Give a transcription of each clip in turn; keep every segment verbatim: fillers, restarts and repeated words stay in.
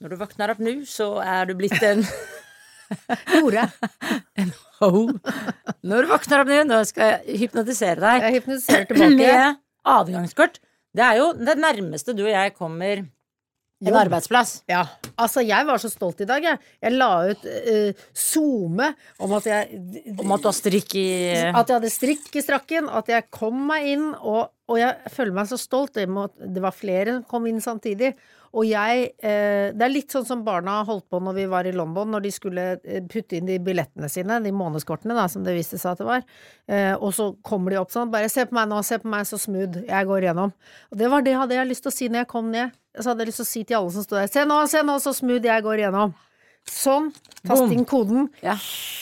Når du våkner opp nå, så er du blitt en Hore. En ho. Når du våkner opp nå, nå skal jeg hypnotisere deg. Jeg hypnotiserer tilbake. Med adgangskort. Det er jo det nærmeste du og jeg kommer en Jobb. arbeidsplass. Ja, altså jeg var så stolt i dag, jeg. Jeg la ut uh, zoome om at jeg Om at du har strikk i At jeg hadde strikk i strakken, at jeg kom meg inn, og, og jeg føler meg så stolt. Det, må, det var flere som kom inn samtidig. Og jeg, eh, det er litt sånn som barna holdt på når vi var i London, når de skulle putte inn de billettene sine, de månedskortene da, som det viste seg at det var. Eh, og så kommer de opp sånn, bare se på meg nå, se på meg så smooth, jeg går gjennom. Og det var det hadde jeg lyst til å si når jeg kom ned. Så hadde jeg lyst til å si til alle som stod der, se nå, se nå, så smooth jeg går gjennom. Sånn, tast inn koden. Ja.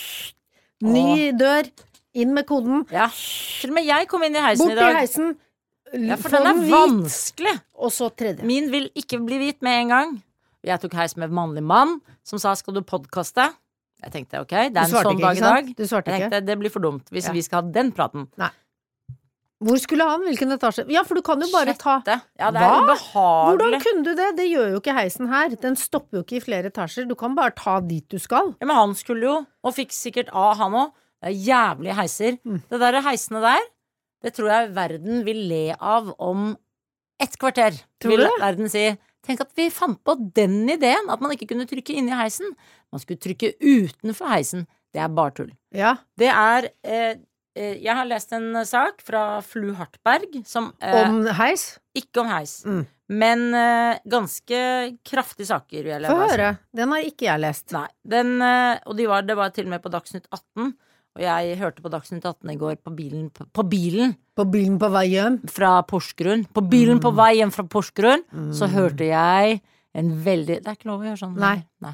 Ny dør, inn med koden. Ja. Til og med jeg kom inn i heisen Bort i dag. i heisen. Ja, for den er vanskelig. Og så tredje. Min vil ikke bli hvit med en gang. Jeg tok heis med en mannlig mann som sa, skal du podcaste? Jeg tenkte, ok, det er en sånn ikke, dag i dag. Du svarte Jeg ikke. tenkte, det blir for dumt hvis Ja. vi skal ha den praten. Nei. Hvor skulle han? Hvilken etasje? Ja, for du kan jo bare ta Sjette. Ja, det er Hva? ubehagelig. Hvordan kunne du det? Det gjør jo ikke heisen her. Den stopper jo ikke i flere etasjer. Du kan bare ta dit du skal. Ja, men han skulle jo, og fikk sikkert av han også. Det er jævlige heiser. Mm. Det der heisene der, det tror jeg verden vil le av om ett kvarter. Tror vil du det? verden si, tenk at vi fant på den ideen, at man ikke kunne trykke inn i heisen. Man skulle trykke utenfor heisen. Det er bare tull. Ja. Det er, eh, eh, jeg har lest en sak fra Flu Hartberg, som, eh, Om heis? ikke om heis, Mm. men eh, ganske kraftige saker. vil jeg Få bare si. høre. Den har ikke jeg lest. Nei, den, eh, og de var, det var til og med på Dagsnytt atten. Og jeg hørte på Dagsnytt atten i går på bilen, på, på bilen På bilen på vei hjem? fra Porsgrunn. På bilen på vei hjem fra Porsgrunn, Mm. så hørte jeg en veldig Det er ikke lov å gjøre sånn. Nei. Nei.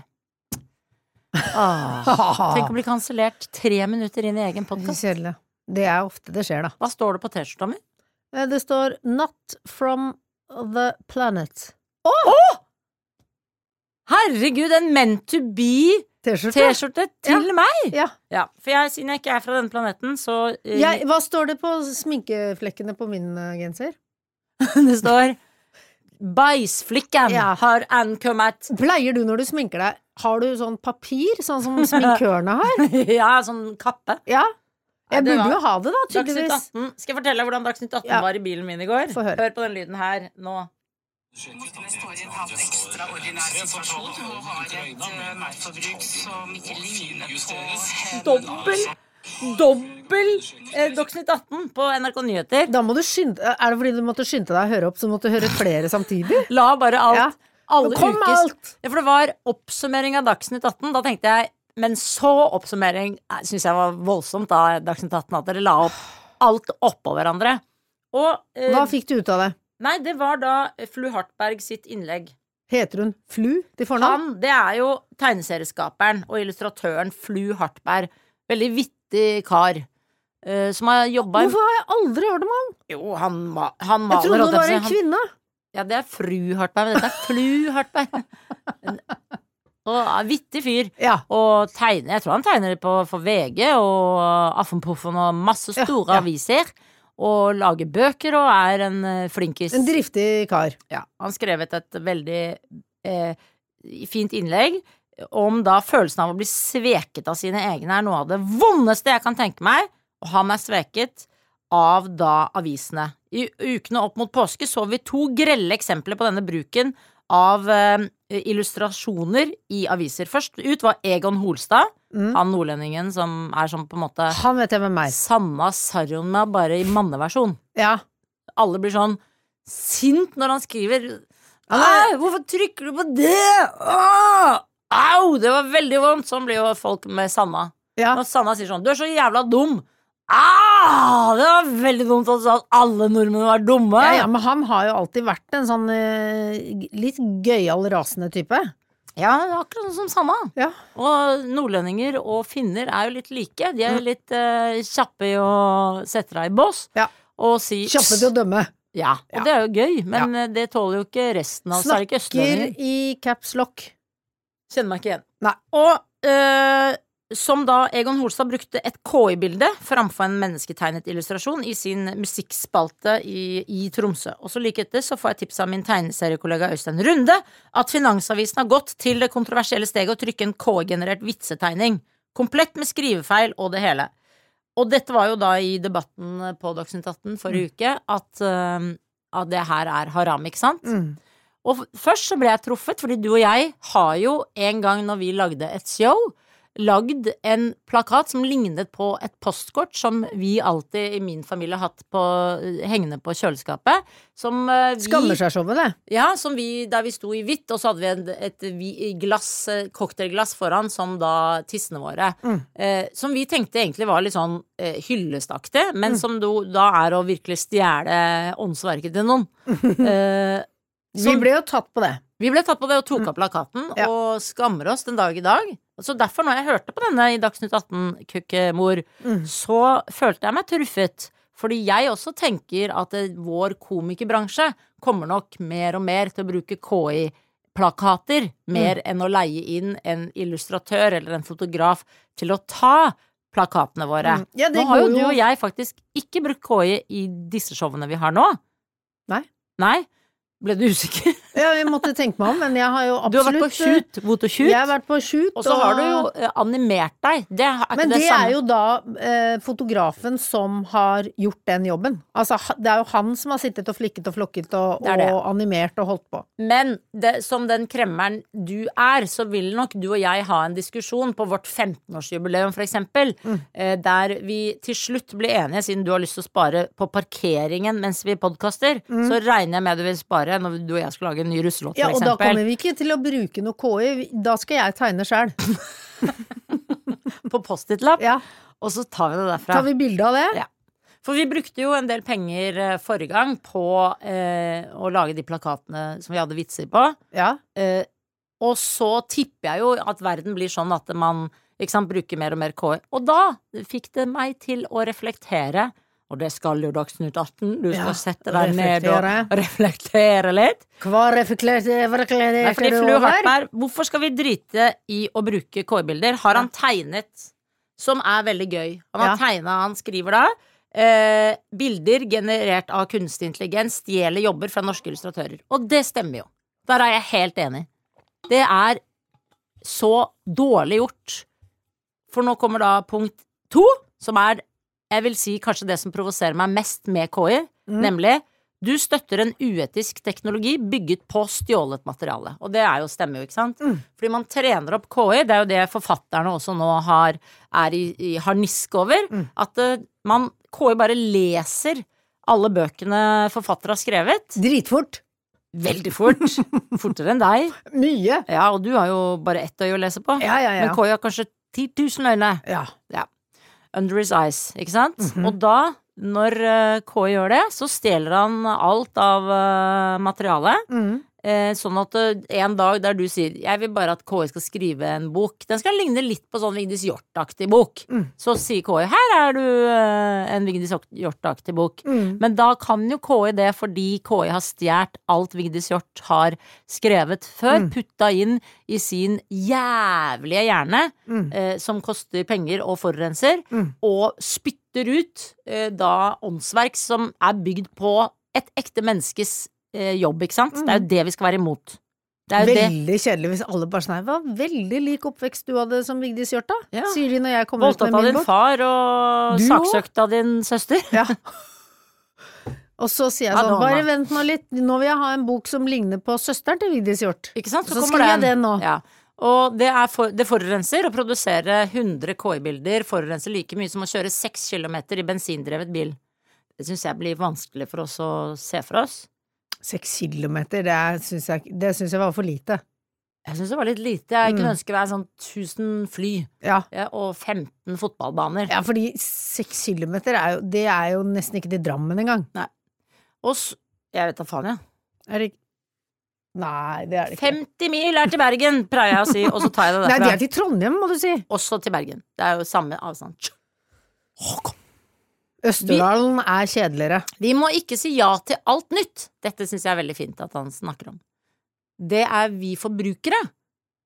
Ah, tenk å bli kansellert tre minutter inn i egen podkast. Kjedelig. Det er ofte det skjer, da. Hva står det på T-skjorta mi? Eh, Det står 'Not from the planet'. Herregud, en meant to be T-skjorte? T-skjorte til meg! Ja. Ja, for jeg, siden jeg ikke er fra denne planeten, så eh, Jeg, hva står det på sminkeflekkene på min eh, genser? det står Bæsjflikken Ja. har ankommet. Pleier du når du sminker deg, har du sånn papir, sånn som sminkørene har? Ja, sånn kappe. Ja. Jeg Ja, det burde var- jo ha det, da, Dagsnytt tydeligvis. atten. Skal jeg fortelle deg hvordan Dagsnytt atten Ja. var i bilen min i går? Få høre. Hør på den lyden her nå. Moskva står i en helt ekstraordinær situasjon og har et eh, merforbruk som ikke ligner på Dobbel Dobbel eh, Dagsnytt atten på N R K Nyheter. Da må du skynde Er det fordi du måtte skynde deg å høre opp, så måtte du høre flere samtidig? La bare alt Ja. Alle Kom med ukes alt! Ja, for det var oppsummering av Dagsnytt atten. Da tenkte jeg, men så oppsummering syns jeg var voldsomt da Dagsnytt atten, at dere la opp alt oppå hverandre. Og eh, Hva fikk du ut av det? Nei, det var da Flu Hartberg sitt innlegg. Heter hun Flu til fornavn? Han, det er jo tegneserieskaperen og illustratøren Flu Hartberg. Veldig vittig kar. eh, som har jobba Hvorfor har jeg aldri hørt om han? Jo, han, ma- han Jeg maler trodde det holdt jeg var på å en si. Han- kvinne. Ja, det er Fru Hartberg, men dette er Flu Hartberg. En- Og ja, vittig fyr. Ja. Og tegner, jeg tror han tegner på for V G og Aftenpoffen og masse store Ja, ja. aviser. Og lager bøker og er en eh, flinkis. En driftig kar. Ja, han skrevet et veldig eh, fint innlegg om da følelsen av å bli sveket av sine egne er noe av det vondeste jeg kan tenke meg, og han er sveket av da avisene. I ukene opp mot påske så vi to grelle eksempler på denne bruken av eh, illustrasjoner i aviser. Først ut var Egon Holstad, Mm. han nordlendingen som er som på en måte Han vet jeg hvem er. Sanna Sarona bare i manneversjon. Ja. Alle blir sånn sint når han skriver Han er- Nei, hvorfor trykker du på det? Åh! Au, det var veldig vondt. Sånn blir jo folk med Sanna. Ja. Når Sanna sier sånn, du er så jævla dum. Ah, det var veldig dumt at du sa at alle nordmenn var dumme. Ja, ja, men han har jo alltid vært en sånn eh, litt gøyal rasende type. Ja, det er akkurat sånn som Sanna. Ja. Og nordlendinger og finner er jo litt like. De er litt eh, kjappe i å sette deg i bås Ja. og si Kjappe til å dømme. Ja, og Ja. det er jo gøy, men eh, det tåler jo ikke resten av særlig ikke Snakker østlendinger. i caps lock. Kjenner meg ikke igjen. Nei. Og øh, som da Egon Holstad brukte et K I-bilde framfor en mennesketegnet illustrasjon i sin musikkspalte i, i Tromsø. Og så like etter så får jeg tips av min tegneseriekollega Øystein Runde at Finansavisen har gått til det kontroversielle steget å trykke en K I-generert vitsetegning, komplett med skrivefeil og det hele. Og dette var jo da i debatten på Dagsnytt atten forrige mm. uke at, uh, at det her er haram, ikke sant? Mm. Og først så ble jeg truffet, fordi du og jeg har jo en gang når vi lagde et show lagd en plakat som lignet på et postkort som vi alltid i min familie har hatt på, hengende på kjøleskapet. Som vi, Skammer seg showet, det. Ja, som vi, der vi sto i hvitt, og så hadde vi et, et glass, cocktailglass foran, som da tissene våre. Mm. Eh, som vi tenkte egentlig var litt sånn eh, hyllestaktig, men mm. som do, da er å virkelig stjele åndsverket til noen. eh, vi ble jo tatt på det. Vi ble tatt på det og tok av plakaten, ja. Og skammer oss den dag i dag. Så derfor når jeg hørte på denne i Dagsnytt atten, kukkemor, mm. så følte jeg meg truffet. Fordi jeg også tenker at det, vår komikerbransje kommer nok mer og mer til å bruke K I-plakater, mer mm. enn å leie inn en illustratør eller en fotograf til å ta plakatene våre. Mm. Ja, nå har jo du og jeg faktisk ikke brukt K I i disse showene vi har nå. Nei. Nei. Ble du usikker? Ja, vi måtte tenke meg om, men jeg har jo absolutt... Du har vært på shoot, fot og shoot. Jeg har vært på shoot. Og så og... har du jo eh, animert deg. Det er ikke men det, det samme. Er jo da eh, fotografen som har gjort den jobben. Altså, det er jo han som har sittet og flikket og flokket og, det det. og animert og holdt på. Men det, som den kremmeren du er, så vil nok du og jeg ha en diskusjon på vårt femtenårsjubileum for eksempel, mm. eh, der vi til slutt blir enige, siden du har lyst til å spare på parkeringen mens vi podcaster, mm. så regner jeg med du vil spare når du og jeg skal lage en ny russelåt, ja, for eksempel. Ja, og da kommer vi ikke til å bruke noe K I. Da skal jeg tegne selv. På post-it-lapp. Ja. Og så tar vi det derfra. Tar vi bilde av det? Ja. For vi brukte jo en del penger forrige gang på eh, å lage de plakatene som vi hadde vitser på. Ja. Eh, og så tipper jeg jo at verden blir sånn at man ikke sant, bruker mer og mer K I. Og da fikk det meg til å reflektere. Og det skal jo Dagsnytt atten. Du skal ja, sette deg ned og reflektere litt. Hva reflekterer Nei, fordi Flu Hartberg, hvorfor skal vi drite i å bruke K I-bilder? Har han tegnet, som er veldig gøy. Han har ja. tegnet, han skriver da eh, bilder generert av kunstig intelligens stjeler jobber fra norske illustratører. Og det stemmer jo. Der er jeg helt enig. Det er så dårlig gjort. For nå kommer da punkt to, som er jeg vil si kanskje det som provoserer meg mest med K I, mm. nemlig du støtter en uetisk teknologi bygget på stjålet materiale. Og det er jo stemmer jo, ikke sant? Mm. Fordi man trener opp K I, det er jo det forfatterne også nå har, er i, i harnisk over, mm. at uh, man, K I bare leser alle bøkene forfattere har skrevet. Dritfort. Veldig fort. Fortere enn deg. Mye. Ja, og du har jo bare ett øye å lese på. Ja, ja, ja. Men K I har kanskje ti tusen øyne. Ja. Ja. Under his eyes, ikke sant? Mm-hmm. Og da, når uh, K I gjør det, så stjeler han alt av uh, materialet. Mm. Eh, sånn at uh, en dag der du sier jeg vil bare at K I skal skrive en bok, den skal ligne litt på sånn Vigdis Hjorth-aktig bok. Mm. Så sier K I her er du uh, en Vigdis Hjorth-aktig bok. Mm. Men da kan jo K I det fordi K I har stjert alt Vigdis Hjorth har skrevet før, mm. putta inn i sin jævlige hjerne, mm. eh, som koster penger og forurenser, mm. og spytter ut eh, da åndsverk som er bygd på et ekte menneskes eh, jobb, ikke sant? Mm. Det er jo det vi skal være imot. Det er jo veldig det. Kjedelig hvis alle bare sånn her, hva veldig lik oppvekst du hadde som Vigdis Hjorth da, ja. Sier de når jeg kommer ut med min bok. Voldtatt av din far og du saksøkt av din søster. Ja. Og så sier jeg sånn, bare vent nå litt, nå vil jeg ha en bok som ligner på søsteren til Vigdis Hjorth. Ikke sant? Så, så kommer jeg den nå. Ja. Og det, er for, det forurenser å produsere hundre K I-bilder, forurenser like mye som å kjøre seks kilometer i bensindrevet bil. Det synes jeg blir vanskelig for oss å se for oss. Seks kilometer, det synes jeg, det synes jeg var for lite. Jeg synes det var litt lite. Jeg kunne mm. ønske være sånn tusen fly ja. Ja, og femten fotballbaner. Ja, fordi seks kilometer er jo, det er jo nesten ikke til Drammen engang. Nei. Og så, jeg vet da faen, ja. Er det ikke? Nei, det er det ikke. femti mil er til Bergen, pleier jeg å si, og så tar jeg det derfra. Nei, det er til Trondheim, må du si. Også til Bergen. Det er jo samme avstand. Åh, kom. Østerdalen vi, er kjedeligere. Vi må ikke si ja til alt nytt. Dette synes jeg er veldig fint at han snakker om. Det er vi forbrukere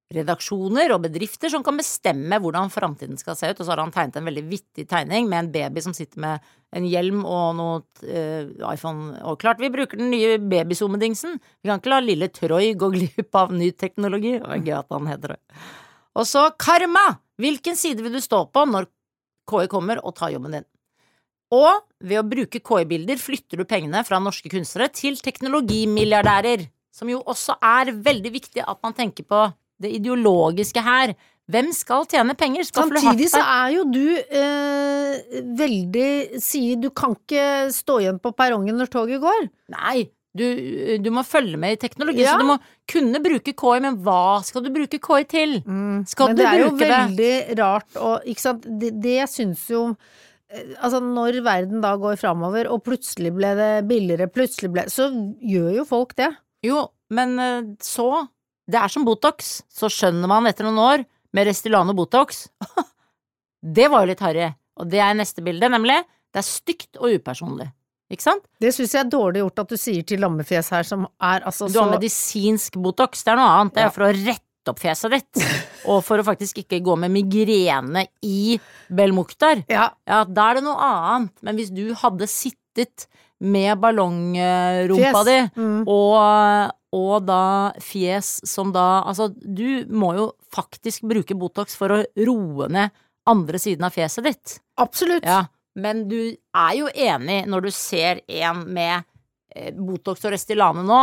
redaksjoner og bedrifter som kan bestemme hvordan fremtiden skal se ut, og så har han tegnet en veldig vittig tegning med en baby som sitter med en hjelm og noe uh, iPhone, og klart vi bruker den nye babyzoomedingsen, vi kan ikke la lille Troy gå glipp av ny teknologi, det var gøy at han heter det. Og så karma, hvilken side vil du stå på når K I kommer og tar jobben din? Og ved å bruke K I-bilder flytter du pengene fra norske kunstnere til teknologimilliardærer, som jo også er veldig viktig at man tenker på det ideologiske her. Hvem skal tjene penger? Skal Samtidig så er jo du eh, veldig sier du kan ikke stå igjen på perrongen når toget går. Nei, du, du må følge med i teknologi, Ja. så du må kunne bruke K I, men hva skal du bruke K I til? Mm. Skal Men du det er jo bruke det? veldig rart, og ikke sant, det, det syns jo eh, altså når verden da går fremover, og plutselig ble det billigere, plutselig ble så gjør jo folk det. Jo, men eh, så det er som Botox, så skjønner man etter noen år med Restylane og Botox. Det var jo litt harry, og det er neste bilde, nemlig. Det er stygt og upersonlig, ikke sant? Det synes jeg er dårlig gjort at du sier til lammefjes her, som er altså Du så har medisinsk Botox, det er noe annet. Det er Ja. for å rette opp fjeset ditt, og for å faktisk ikke gå med migrene i Belmokhtar. Ja, Ja, da er det noe annet. Men hvis du hadde sittet med ballongrumpa Fjes. di, mm. og, og da fjes som da Altså, du må jo faktisk bruke Botox for å roe ned andre siden av fjeset ditt. Absolutt. Ja, men du er jo enig når du ser en med eh, Botox og Restylane nå,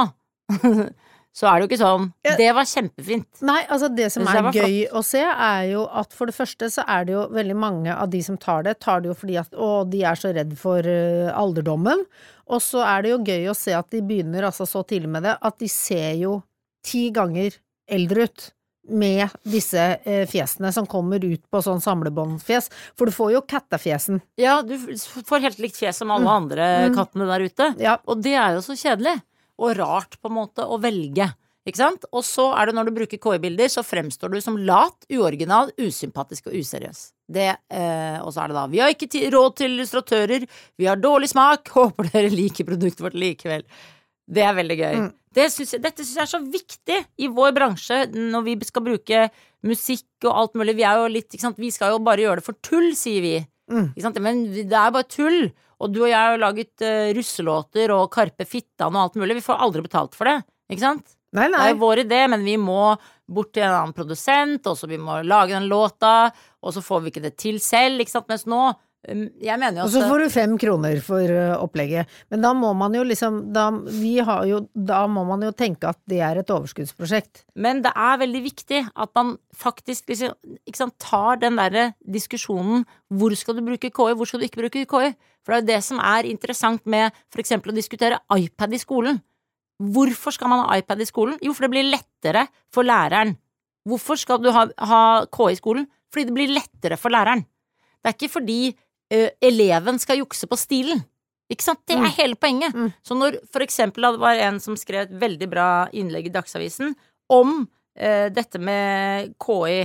så er det jo ikke sånn. Ja. Det var kjempefint. Nei, altså det som Det synes jeg er var gøy å se er jo at for det første så er det jo veldig mange av de som tar det, tar det jo fordi at å, de er så redd for uh, alderdommen, og så er det jo gøy å se at de begynner altså så tidlig med det, at de ser jo ti ganger eldre ut med disse uh, fjesene som kommer ut på sånn samlebåndfjes, for du får jo kattefjesen. Ja, du f- får helt likt fjes som alle andre Mm. kattene der ute. Ja, Og det er jo så kjedelig og rart på en måte å velge, ikke sant? Og så er det når du bruker K I-bilder, så fremstår du som lat, uoriginal, usympatisk og useriøs. Det, eh, og så er det da, vi har ikke ti- råd til illustratører, vi har dårlig smak, håper dere liker produktet vårt likevel. Det er veldig gøy. Mm. Det synes jeg, dette synes jeg er så viktig i vår bransje, når vi skal bruke musikk og alt mulig. Vi er jo litt, ikke sant, vi skal jo bare gjøre det for tull, sier vi. Mm. Ikke sant? Men det er bare tull. Og du og jeg har jo laget uh, russelåter og Karpe Fittan og alt mulig. Vi får aldri betalt for det, ikke sant? nei, Det nei. er jo vår idé, men vi må bort til en annen produsent, og så vi må lage den låta, og så får vi ikke det til selv, ikke sant? Mens nå, um, jeg mener jo Og at så får du fem kroner for uh, opplegget. Men da må man jo liksom, da, vi har jo, da må man jo tenke at det er et overskuddsprosjekt. Men det er veldig viktig at man faktisk liksom, ikke sant, tar den der diskusjonen, hvor skal du bruke K I, hvor skal du ikke bruke K I? For det er jo det som er interessant med for eksempel å diskutere iPad i skolen. Hvorfor skal man ha iPad i skolen? Jo, for det blir lettere for læreren. Hvorfor skal du ha, ha K I i skolen? Fordi det blir lettere for læreren. Det er ikke fordi ø, eleven skal jukse på stilen. Ikke sant? Det er Mm. hele poenget. Mm. Så når for eksempel det var en som skrev et veldig bra innlegg i Dagsavisen om eh, dette med K I,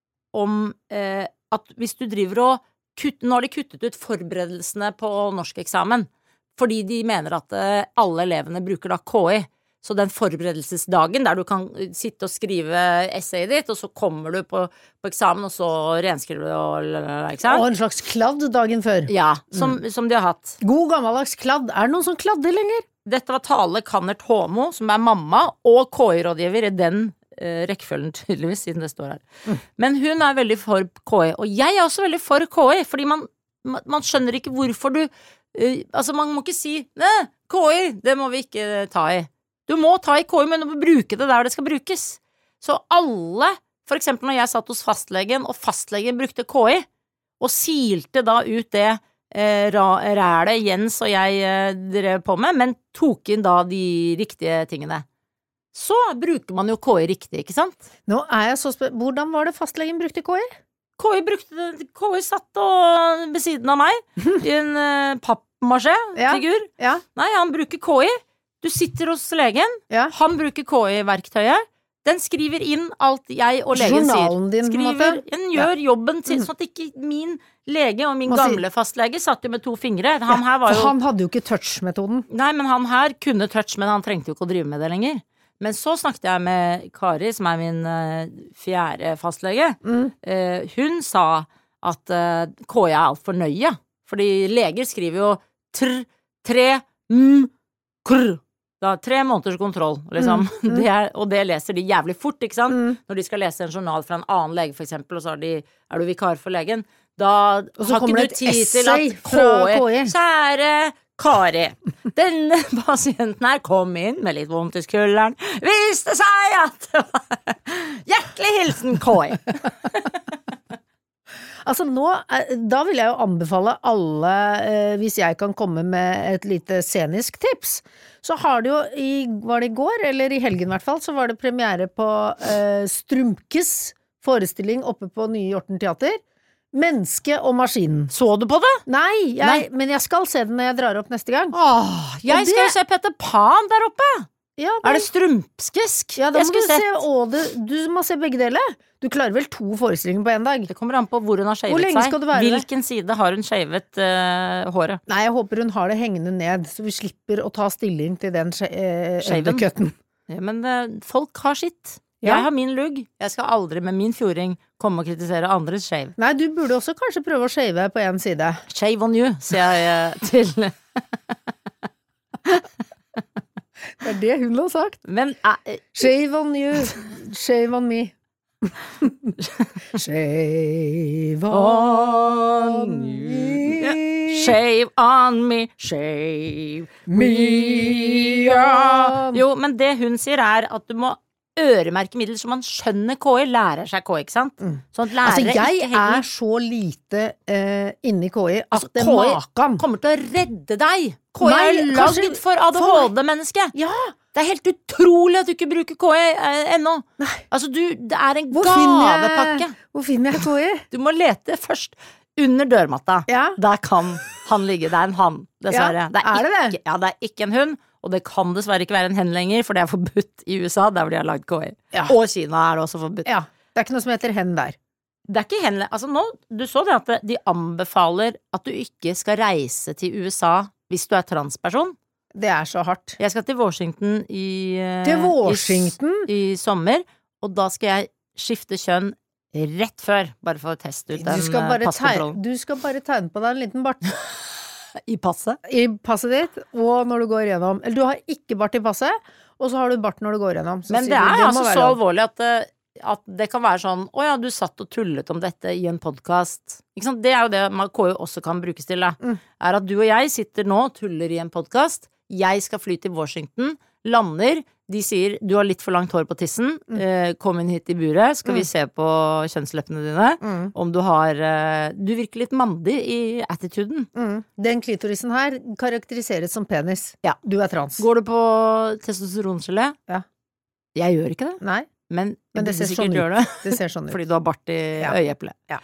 om eh, at hvis du driver og kutt, nå har de kuttet ut forberedelsene på norskeksamen, fordi de mener at eh, alle elevene bruker da K I. Så den forberedelsesdagen der du kan sitte og skrive essayet ditt, og så kommer du på, på eksamen, og så renskriver du og ikke sant? Og en slags kladd dagen før. Ja, som, som de har hatt. God gammeldags kladd. Er det noen som kladder lenger? Dette var Tale Kannert Håmo, som er mamma og K I-rådgiver i den eh, rekkefølgen tydeligvis, siden det står her. Mm. Men hun er veldig for K I, og jeg er også veldig for K I, fordi man, man, man skjønner ikke hvorfor du eh, altså man må ikke si, nei, K I, det må vi ikke ta i. Du må ta i K I, men du må bruke det der det skal brukes. Så alle, for eksempel når jeg satt hos fastlegen, og fastlegen brukte K I, og silte da ut det eh, rælet Jens og jeg eh, drev på med, men tok inn da de riktige tingene. Så bruker man jo K I riktig, ikke sant? Nå er jeg så spør... Hvordan var det fastlegen brukte K I? K I brukte K I satt og ved siden av meg i en uh, pappmasjé-figur. Ja. Nei, han bruker K I. Du sitter hos legen, Ja. han bruker K I-verktøyet. Den skriver inn alt jeg og legen sier. Journalen din, på en måte. Skriver, den gjør jobben til, Mm. sånn at ikke min lege og min Må si- gamle fastlege satt jo med to fingre. Han her var For jo han hadde jo ikke touch-metoden. Nei, men han her kunne touch, men han trengte jo ikke å drive med det lenger. Men så snakket jeg med Kari, som er min uh, fjerde fastlege. Mm. Uh, hun sa at uh, K I er alt for nøye. Fordi leger skriver jo tr, tre, m, krr. Da, tre måneders kontroll, liksom. Mm, mm. Det er, og det leser de jævlig fort, ikke sant? Mm. Når de skal lese en journal fra en annen lege, for eksempel, og så er, de, er du vikar for legen. Da har ikke du tid til at K I, kjære Kari, denne pasienten her kom inn med litt vondt i skulderen. Viste seg at det var hjertelig hilsen K I. Altså nå, da vil jeg jo anbefale alle, eh, hvis jeg kan komme med et lite scenisk tips, så har det jo i, var det i går, eller i helgen i hvert fall, så var det premiere på eh, Strumkes forestilling oppe på Nye Hjorten Teater. Menneske og maskinen. Så du på det? Nei, jeg, Nei. men jeg skal se den når jeg drar opp neste gang. Åh, jeg det... skal jo se Peter Pan der oppe. Ja, men... Er det strumpskisk? Ja, da må du se, å, det, du må se begge deler. Du klarer vel to forestillinger på en dag? Det kommer an på hvor hun har skjevet seg. Hvilken side har hun skjevet uh, håret? Nei, jeg håper hun har det hengende ned, så vi slipper å ta stilling til den uh, undercutten. Ja, men uh, folk har sitt. Ja. Jeg har min lugg. Jeg skal aldri med min fjording komme og kritisere andres shave. Nei, du burde også kanskje prøve å shave på en side. Shave on you, sier jeg uh, til Det er det hun har sagt. Men, uh, shave on you, shave on me. Shave on you. Shave on me, shave me on. Jo, men det hun sier er at du må øremerke middel så man skjønner K I, lærer seg K I, ikke sant? Mm. Sånn at altså, jeg er så lite uh, inne i K I at altså, det K I kommer til å redde deg. K I er laget for A D H D-menneske. Ja. Det er helt utrolig at du ikke bruker K I eh, ennå. Nei. Altså, du, det er en hvor gavepakke. Jeg, hvor finner jeg K I? Du må lete først under dørmatta. Ja. Der kan han ligge. Det er en han, dessverre. Ja, det er, er det ikke, det? Ja, det er ikke en hund, og det kan dessverre ikke være en hen lenger, for det er forbudt i U S A, der hvor de har lagd K I. Ja. Og Kina er det også forbudt. Ja, det er ikke noe som heter hen der. Det er ikke hen, altså nå, du så det at de anbefaler at du ikke skal reise til U S A hvis du er transperson. Det er så hardt. Jeg skal til Washington i, til Washington? i, i sommer, og da skal jeg skifte kjønn rett før, bare for å teste ut den passkontrollen. Du skal bare tegne på deg en liten bart. I passet? I passet ditt, og når du går gjennom. Eller du har ikke bart i passet, og så har du bart når du går gjennom. Så men det er du, det altså så alvorlig at, at det kan være sånn, å ja, du satt og tullet om dette i en podcast. Ikke sant? Det er jo det K I også kan brukes til, da. Mm. Er at du og jeg sitter nå og tuller i en podcast. Jeg skal fly til Washington, lander, de sier du har litt for langt hår på tissen, mm. eh, kom inn hit i buret, skal mm. vi se på kjønnsleppene dine, mm. om du har, eh, du virker litt mandig i attituden. Mm. Den klitorisen her karakteriseres som penis. Ja. Du er trans. Går du på testosterongelé? Ja. Jeg gjør ikke det. Nei. Men, Men det, ser sånn det. det ser sånn ut. Fordi du har bart i ja. øyeeplet. Ja.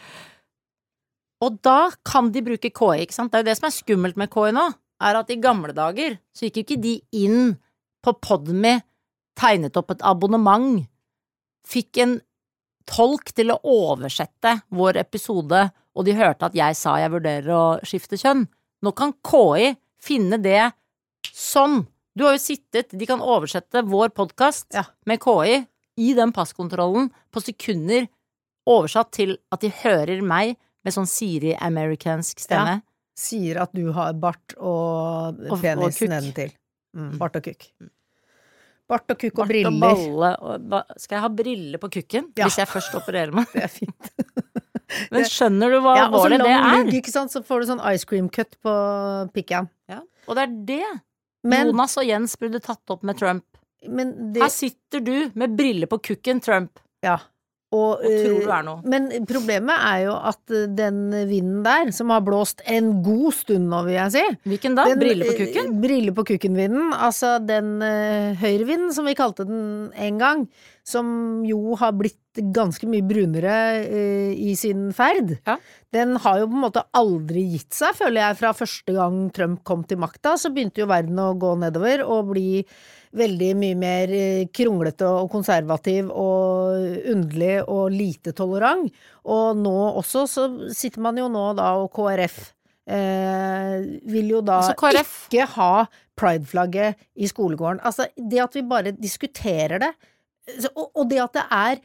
Og da kan de bruke K I, ikke sant? Det er jo det som er skummelt med K I nå. Er at i gamle dager så gikk jo ikke de inn på Podme, tegnet opp et abonnement, fikk en tolk til å oversette vår episode, og de hørte at jeg sa jeg vurderer å skifte kjønn. Nå kan K I finne det sånn. Du har jo sittet, de kan oversette vår podcast ja. Med K I i den passkontrollen på sekunder, oversatt til at de hører meg med sånn Siri-amerikansk stemme. Ja. Sier at du har bart og penis nedentil. Mm, bart og kukk. Bart og kukk og bart briller. Og balle, og ba- skal jeg ha briller på kukken? Ja. Hvis jeg først opererer meg? Det er fint. Men skjønner du hva ja, alvorlig det er? Lugg, ikke sant? Så får du sånn ice cream cut på pikken. Ja, og det er det men, Jonas og Jens burde tatt opp med Trump. Men det, her sitter du med briller på kukken, Trump. Ja. Og, og tror du er noe. Men problemet er jo at den vinden der, som har blåst en god stund nå, vil jeg si. Hvilken da? Den, briller på kukken? Briller på kukken-vinden. Altså den uh, høyrevinden, som vi kalte den en gang, som jo har blitt ganske mye brunere uh, i sin ferd. Ja. Den har jo på en måte aldri gitt seg, føler jeg, fra første gang Trump kom til makta, så begynte jo verden å gå nedover og bli veldig mye mer kronglete og konservativ og underlig og lite tolerant. Og nå også så sitter man jo nå da og K R F eh, vil jo da Altså, K R F ikke ha Pride-flagget i skolegården. Altså, det at vi bare diskuterer det, og, og det at det er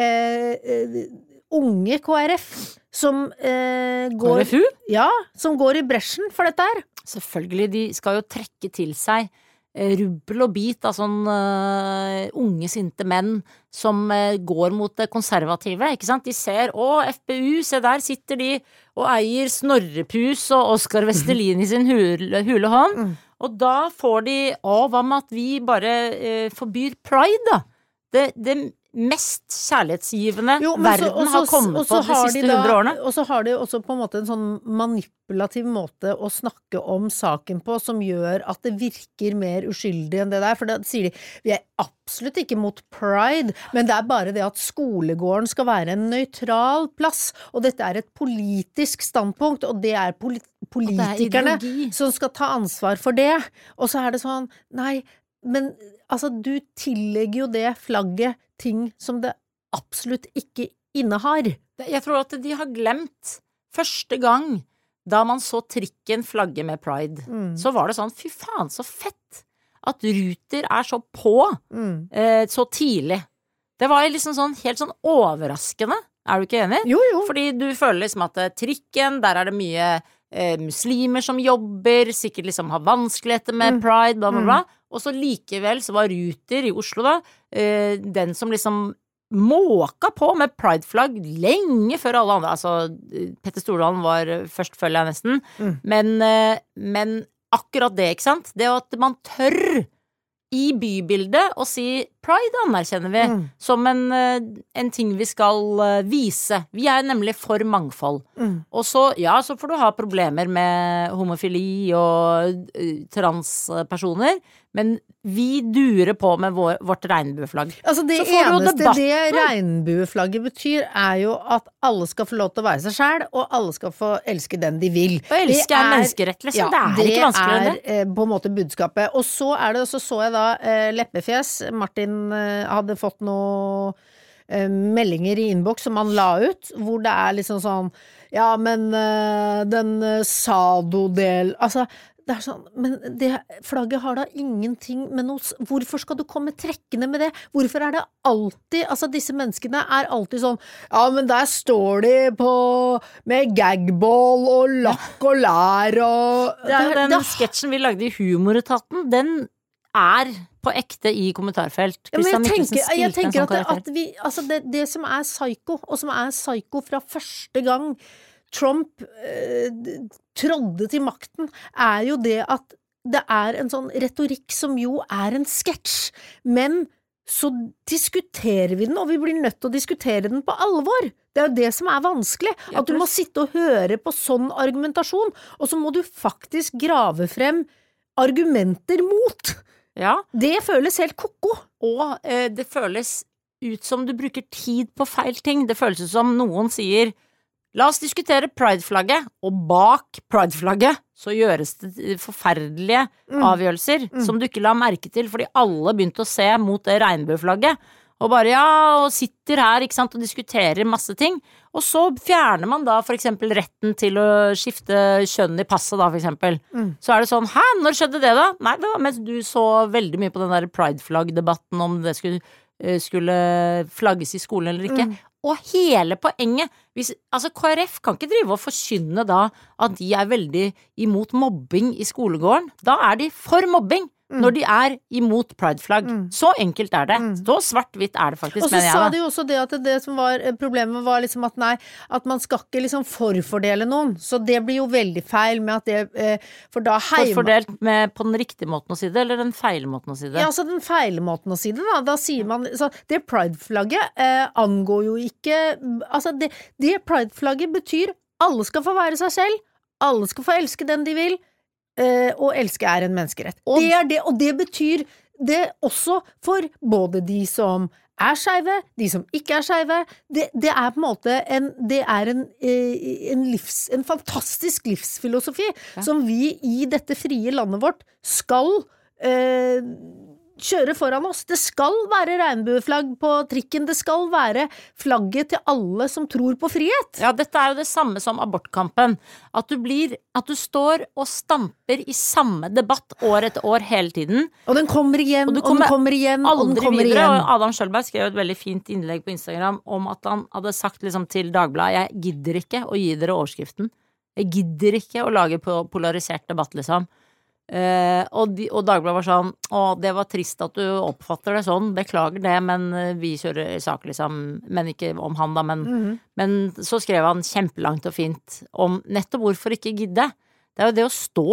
eh, unge K R F som eh, går K R F U? Ja, som går i bresjen for dette her. Selvfølgelig, de skal jo trekke til seg rubbel og bit av sånn uh, unge, sinte menn som uh, går mot det konservative, ikke sant? De ser, å, F P U, se der sitter de og eier Snorrepus og Oskar Vestelin i sin hule, hule hånd, mm. og da får de, å, hva med at vi bare uh, forbyr Pride, da? Det, det mest kjærlighetsgivende jo, verden så, også, har kommet på de siste hundre årene. Og så har de også på en måte en sånn manipulativ måte å snakke om saken på, som gjør at det virker mer uskyldig enn det der, for da sier de, vi er absolutt ikke mot Pride, men det er bare det at skolegården skal være en nøytral plass, og dette er et politisk standpunkt, og det er polit- politikerne det er som skal ta ansvar for det. Og så er det sånn, nei, men altså, du tillegger jo det flagget ting som det absolutt ikke innehar. Jeg tror at de har glemt første gang da man så trikken flagge med Pride, mm. så var det sånn, fy faen, så fett at Ruter er så på mm. eh, så tidlig. Det var liksom sånn helt sånn overraskende. Er du ikke enig? Jo, jo. Fordi du føler liksom at trikken, der er det mye eh, muslimer som jobber, sikkert liksom har vanskeligheter med mm. Pride, bla bla bla. Mm. Og så likevel så var Ruter i Oslo da, eh, den som liksom måka på med Pride-flagg lenge før alle andre. Altså, Petter Stordalen var først, følger jeg nesten. Mm. Men, eh, men akkurat det, ikke sant? Det at man tør i bybildet å si Pride anerkjenner vi mm. som en, en ting vi skal vise. Vi er nemlig for mangfold. Mm. Og så, ja, så får du ha problemer med homofili og uh, transpersoner, men vi durer på med vår, vårt regnbueflagg. Altså det eneste det regnbueflagget betyr er jo at alle skal få lov til å være seg selv, og alle skal få elske den de vil. Og elske er menneskerett, liksom. Ja, det er ikke vanskeligere enn det. Det er på en måte budskapet. Og så er det, så så jeg da eh, Leppefjes, Martin eh, hadde fått noe eh, meldinger i innboks som han la ut, hvor det er liksom sånn, ja, men eh, den eh, sado-del, altså det er sånn, men det flagget har da ingenting med noe, hvorfor skal du komme trekkende med det? Hvorfor er det alltid, altså disse menneskene er alltid sånn, ja, men der står de på, med gagball og lakk og lær og... Det er jo den sketsjen vi lagde i Humoretaten, den er på ekte i kommentarfelt. Ja, men jeg tenker, jeg tenker at, det, at vi, altså det, det som er psyko, og som er psyko fra første gang Trump eh, trådde til makten, er jo det at det er en sånn retorikk som jo er en sketsj, men så diskuterer vi den, og vi blir nødt til å diskutere den på alvor. Det er jo det som er vanskelig, at du må sitte og høre på sånn argumentasjon, og så må du faktisk grave frem argumenter mot. Ja. Det føles helt koko. Og eh, det føles ut som du bruker tid på feil ting. Det føles ut som noen sier la oss diskutere Pride-flagget, og bak Pride-flagget så gjøres det forferdelige mm. avgjørelser mm. som du ikke la merke til, fordi alle begynte å se mot det regnbueflagget, og bare ja, og sitter her, ikke sant, og diskuterer masse ting, og så fjerner man da for eksempel retten til å skifte kjønn i passet da, for eksempel. Mm. Så er det sånn, hæ, når skjedde det da? Nei, det var mens du så veldig mye på den der Pride-flagg-debatten om det skulle, skulle flagges i skolen eller ikke. Mm. Og hele poenget, hvis, altså K R F kan ikke drive og forkynne da at de er veldig imot mobbing i skolegården. Da er de for mobbing mm. når de er imot Pride-flagg. Mm. Så enkelt er det. Mm. Så svart-hvitt er det faktisk, mener jeg. Og så sa de jo også det at det som var problemet var liksom at nei, at man skal ikke liksom forfordele noen. Så det blir jo veldig feil med at det, for da heim... Forfordelt med på den riktige måten å si det, eller den feile måten å si det? Ja, altså den feile måten å si det da. Da sier man, så det Pride-flagget eh, angår jo ikke, altså det, det Pride-flagget betyr alle skal få være seg selv, alle skal få elske den de vil, Uh, og elske er en menneskerett. Og det er det, og det betyr det også for både de som er skeive, de som ikke er skeive. Det, det er på en måte en, det er en, en, livs, en fantastisk livsfilosofi ja. Som vi i dette frie landet vårt skal uh, kjøre foran oss. Det skal være regnbueflagg på trikken, det skal være flagget til alle som tror på frihet. Ja, dette er jo det samme som abortkampen. At du blir, at du står og stamper i samme debatt år etter år hele tiden. Og den kommer igjen, og, og den kommer igjen, og den kommer videre, igjen. Og Adam Skjølberg skrev et veldig fint innlegg på Instagram om at han hadde sagt liksom til Dagbladet, jeg gidder ikke å gi dere overskriften. Jeg gidder ikke å lage polarisert debatt, liksom. Uh, og, de, og Dagbladet var sånn å, det var trist at du oppfatter det sånn, beklager det, men vi kjører sak liksom, men ikke om han da, men, mm-hmm. men så skrev han kjempelangt og fint om nettopp hvorfor ikke gidde. Det er jo det å stå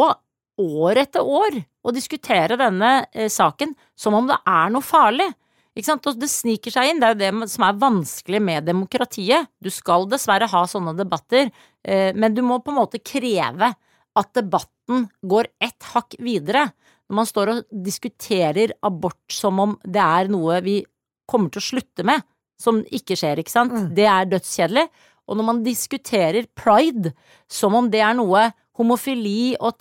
år etter år og diskutere denne eh, saken som om det er noe farlig, ikke sant? Og det sniker seg inn, det er jo det som er vanskelig med demokratiet. Du skal dessverre ha sånne debatter, eh, men du må på en måte kreve at debatten går ett hakk videre. Når man står og diskuterer abort som om det er noe vi kommer til å slutte med, som ikke skjer, ikke sant? Mm. Det er dødskjedelig. Og når man diskuterer pride som om det er noe homofili og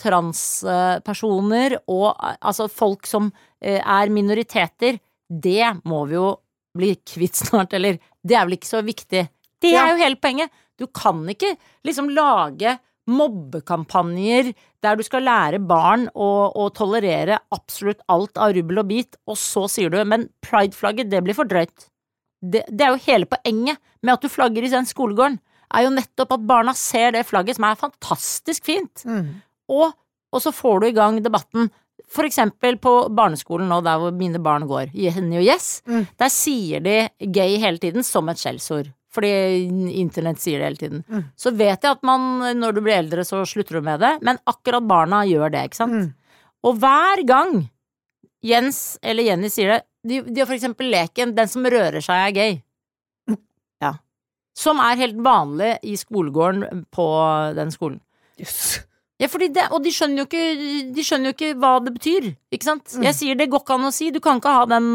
transpersoner og altså folk som er minoriteter, det må vi jo bli kvitt snart, eller det er vel ikke så viktig. Det er jo hele poenget. Du kan ikke liksom lage mobbekampanjer der du skal lære barn å, å tolerere absolutt alt av rubbel og bit, og så sier du, men prideflagget, det blir for drøyt. Det, det er jo hele poenget med at du flagger i den skolegården, er jo nettopp at barna ser det flagget som er fantastisk fint. Mm. Og, og så får du i gang debatten. For eksempel på barneskolen nå, der hvor mine barn går, Jenny og Jess, mm. der sier de gay hele tiden som et skjellsord. Fordi internett sier det hele tiden. Mm. Så vet jeg at man, når du blir eldre, så slutter du med det, men akkurat barna gjør det, ikke sant? Mm. Og hver gang Jens eller Jenny sier det, de, de har for eksempel leken, den som rører seg er gay. Mm. Ja. Som er helt vanlig i skolegården på den skolen. Yes. Ja, fordi det, og de skjønner jo ikke, de skjønner jo ikke hva det betyr, ikke sant? Mm. Jeg sier det går ikke an å si, du kan ikke ha den...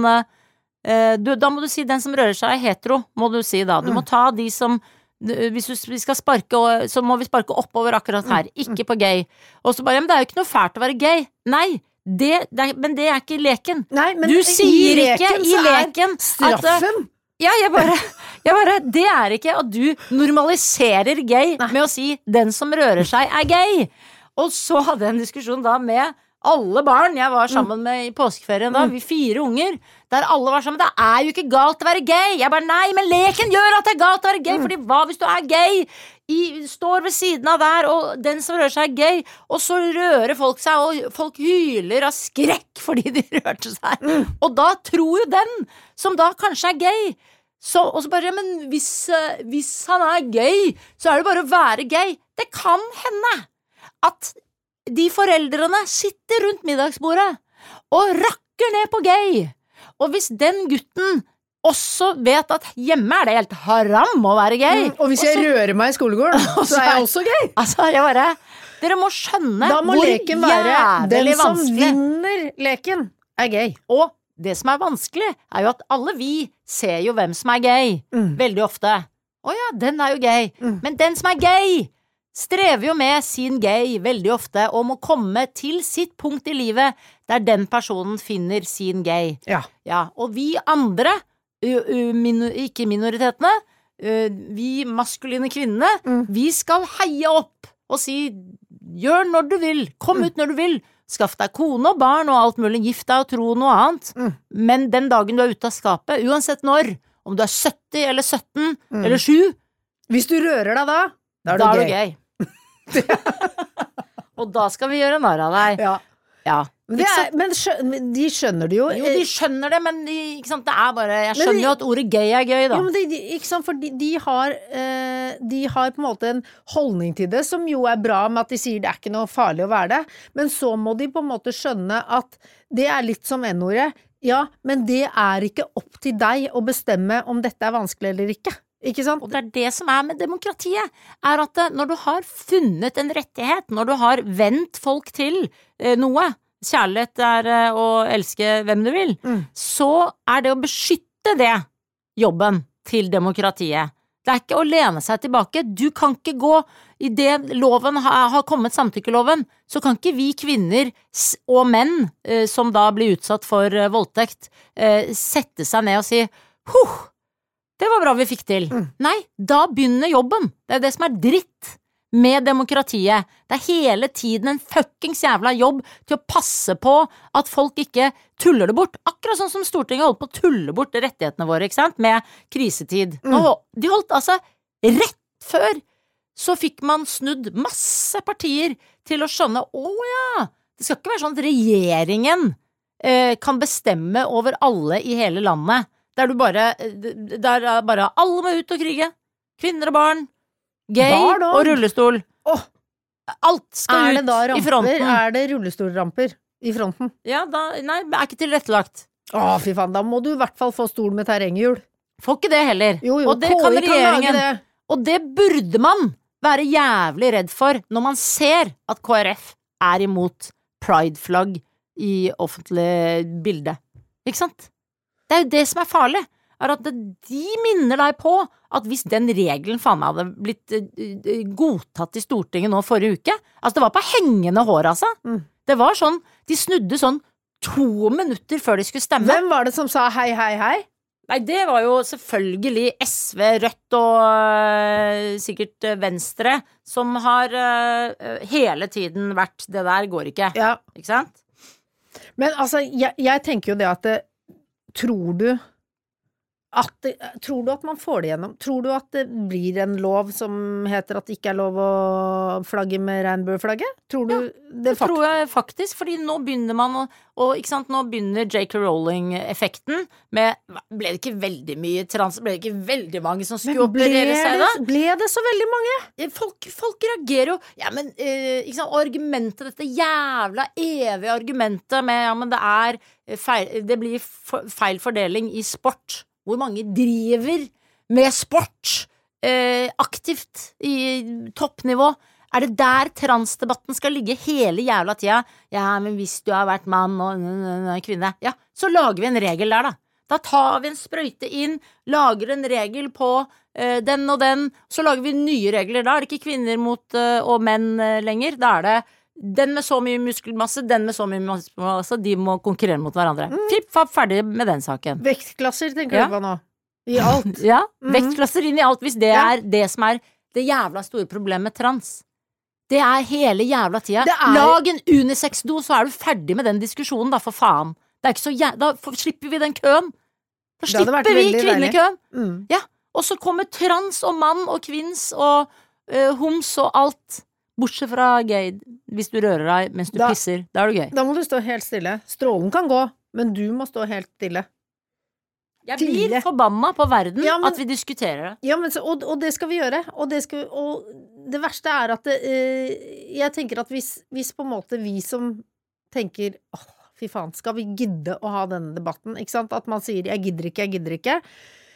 Du, da må du si den som rører seg er hetero, må du si da. Du må ta de som, hvis vi skal sparke, så må vi sparke oppover akkurat her, ikke på gay. Og så bare, men det er jo ikke noe fælt å være gay. Nei, det, det er, men det er ikke leken. Nei, men du sier i ikke i leken straffen. At, ja, jeg bare, jeg bare, det er ikke at du normaliserer gay Nei. Med å si den som rører seg er gay. Og så hadde jeg en diskusjon da med alle barn jeg var sammen med i påskeferien da, vi fire unger, der alle var sammen, det er jo ikke galt å være gay. Jeg bare, nei, men leken gjør at det er galt å være gay, fordi hva hvis du er gay, I, står ved siden av der, og den som rører seg er gay, og så rører folk seg, og folk hyler av skrekk fordi de rørte seg. Og da tror jo den, som da kanskje er gay, så, og så bare, men hvis, hvis han er gay, så er det bare å være gay. Det kan hende at de foreldrene sitter rundt middagsbordet og rakker ned på gay. Og hvis den gutten også vet at hjemme er det helt haram å være gay. Mm, og hvis jeg så, rører meg i skolegården, så er jeg også gay. Altså, jeg bare, dere må skjønne da må hvor leken være den som vanskelig. Vinner leken er gay. Og det som er vanskelig er jo at alle vi ser jo hvem som er gay, mm. veldig ofte. Å ja, den er jo gay. Mm. Men den som er gay strever jo med sin gay veldig ofte og må komme til sitt punkt i livet der den personen finner sin gay. Ja. Ja, og vi andre, uh, uh, minor, ikke minoritetene, uh, vi maskuline kvinnene, mm. vi skal heie opp og si, gjør når du vil, kom mm. ut når du vil, skaff deg kone og barn og alt mulig, gift deg og tro noe annet, mm. men den dagen du er ute av skapet, uansett når, om du er sytti eller sytten mm. eller sju, hvis du rører deg da, da er du da gay. Er du gay. Og da skal vi gjøre narr av deg. Ja, ja. Men, det er, men skjønner, de skjønner det jo. Jo, de skjønner det, men de, ikke sant, det er bare jeg skjønner de, jo at ordet gay er gøy da. Jo, men de, ikke sant, for de, de har eh, de har på en måte en holdning til det som jo er bra med at de sier det er ikke noe farlig å være det, men så må de på en måte skjønne at det er litt som N-ordet. Ja, men det er ikke opp til deg å bestemme om dette er vanskelig eller ikke. Ikke sant? Og det er det som er med demokratiet, er at når du har funnet en rettighet, når du har vendt folk til eh, noe, kjærlighet er eh, å elske hvem du vil, mm. så er det å beskytte det jobben til demokratiet. Det er ikke å lene seg tilbake. Du kan ikke gå i det loven har, har kommet, samtykkeloven, så kan ikke vi kvinner og menn eh, som da blir utsatt for eh, voldtekt, eh, sette seg ned og si huh, det var bra vi fikk til. Mm. Nei, da begynner jobben. Det er det som er dritt med demokratiet. Det er hele tiden en fuckings jævla jobb til å passe på at folk ikke tuller det bort. Akkurat sånn som Stortinget holdt på å tulle bort rettighetene våre, ikke sant? Med krisetid. Mm. Og de holdt altså rett før så fikk man snudd masse partier til å skjønne, å ja, det skal ikke være sånn at regjeringen eh, kan bestemme over alle i hele landet, der du bare, der bare alle må ut og krige. Kvinner og barn. Gay og rullestol. Oh. Alt skal ut i fronten. Er det rullestolramper i fronten? Ja, da, nei, det er ikke tilrettelagt. Å, fy faen, da må du i hvert fall få stol med terrenghjul. Får ikke det heller. Jo, jo, og det kan regjeringen. Det. Og det burde man være jævlig redd for når man ser at K R F er imot prideflagg i offentlig bilde. Ikke sant? Det er jo det som er farlig. Er at de minner deg på at hvis den regelen faen meg hadde blitt uh, godtatt i Stortinget nå forrige uke, altså det var på hengende hår, altså. Mm. Det var sånn, de snudde sånn to minutter før de skulle stemme. Hvem var det som sa hei, hei, hei? Nei, det var jo selvfølgelig S V, Rødt og uh, sikkert uh, Venstre, som har uh, hele tiden vært, det der går ikke. Ja. Ikke sant? Men altså, jeg, jeg tenker jo det at det, tror du At det, tror du at man får det gjennom? Tror du at det blir en lov som heter at det ikke er lov å flagge med regnbueflagget? Tror du ja, det, det tror jeg faktisk, fordi nå begynner man å, og ikke sant, nå begynner J K Rowling-effekten med, ble det ikke veldig mye trans, ble det ikke veldig mange som skulle operere seg da? Ble det så veldig mange? Folk, folk reagerer jo, ja, men eh, ikke sant, argumentet, dette jævla evige argumentet med, ja, men det er feil, det blir feil fordeling i sport. Hvor mange driver med sport eh, aktivt i toppnivå? Er det der transdebatten skal ligge hele jævla tida? Ja, men hvis du har vært mann og kvinne, ja, så lager vi en regel der da. Da tar vi en sprøyte inn, lager en regel på eh, den og den, så lager vi nye regler. Da er det ikke kvinner mot eh, og menn eh, lenger, da er det den med så mye muskelmasse, den med så mye muskelmasse, de må konkurrere mot hverandre. Mm. Fipp, fapp, ferdig med den saken. Vektklasser, tenker ja. du på nå? I alt? Ja, mm. Vektklasser inn i alt, hvis det ja. er det som er det jævla store problemet med trans. Det er hele jævla tida. Er... Lag en unisex-do, så er du ferdig med den diskusjonen da, for faen. Det er ikke så jæ... Da slipper vi den køen. Da slipper vi kvinnekøen. Mm. Ja, og så kommer trans og mann og kvinns og uh, homs og alt. Bortsett fra gay, hvis du rører deg mens du da, pisser, da er du gay. Da må du stå helt stille. Strålen kan gå, men du må stå helt stille. Jeg blir stille. Forbanna på verden ja, men, at vi diskuterer det. Ja, men, og, og det skal vi gjøre. Og det, skal, og det verste er at det, eh, jeg tenker at hvis, hvis på en måte vi som tenker åh, fy faen, skal vi gidde å ha denne debatten? Ikke sant? At man sier jeg gidder ikke, jeg gidder ikke.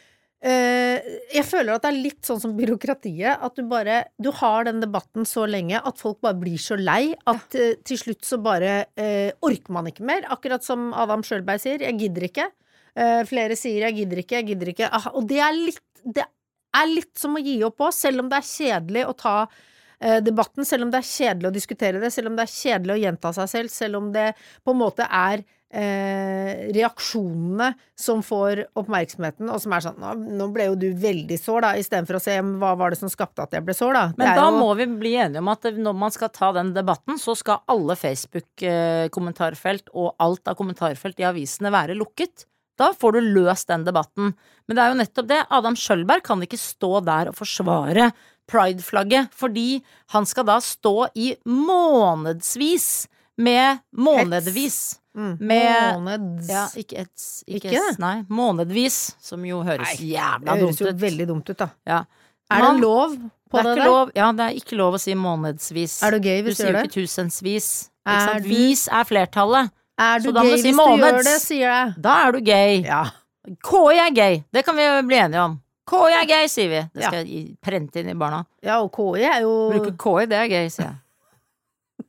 Uh, jeg føler at det er litt sånn som byråkratiet, at du bare du har den debatten så lenge at folk bare blir så lei at uh, til slutt så bare uh, orker man ikke mer, akkurat som Adam Schjølberg sier, jeg gidder ikke uh, flere sier jeg gidder ikke, jeg gidder ikke ah, og det er litt det er litt som å gi opp på, selv om det er kjedelig å ta uh, debatten, selv om det er kjedelig å diskutere det, selv om det er kjedelig å gjenta seg selv, selv om det på en måte er Eh, reaksjonene som får oppmerksomheten og som er sånn, nå, nå ble jo du veldig sår da, i stedet for å se hva var det som skapte at jeg ble sår da. Men da jo... må vi bli enige om at når man skal ta den debatten, så skal alle Facebook-kommentarfelt og alt av kommentarfelt i avisene være lukket. Da får du løst den debatten. Men det er jo nettopp det, Adam Schjølberg kan ikke stå der og forsvare Pride-flagget, fordi han skal da stå i månedsvis med månedvis Mm. med Måneds... ja, ikke et, ikke, ikke? Et, nei, månedvis, som jo høres nei, jævla dumt ut. Det høres jo veldig dumt ut da. Ja. Er Man, det lov på det, det der? Lov, ja, det er ikke lov å si månedsvis. Er du gay hvis du, du gjør det? Du sier ikke tusensvis. Er du... Vis er flertallet. Er du så da gay må si hvis måneds. Du gjør det, sier jeg. Da er du gay. Ja. K I er gay, det kan vi bli enige om. K I er gay, sier vi. Det skal jeg ja. prente inn i barna. Ja, og K I er jo... Bruker K I, det er gay, sier jeg.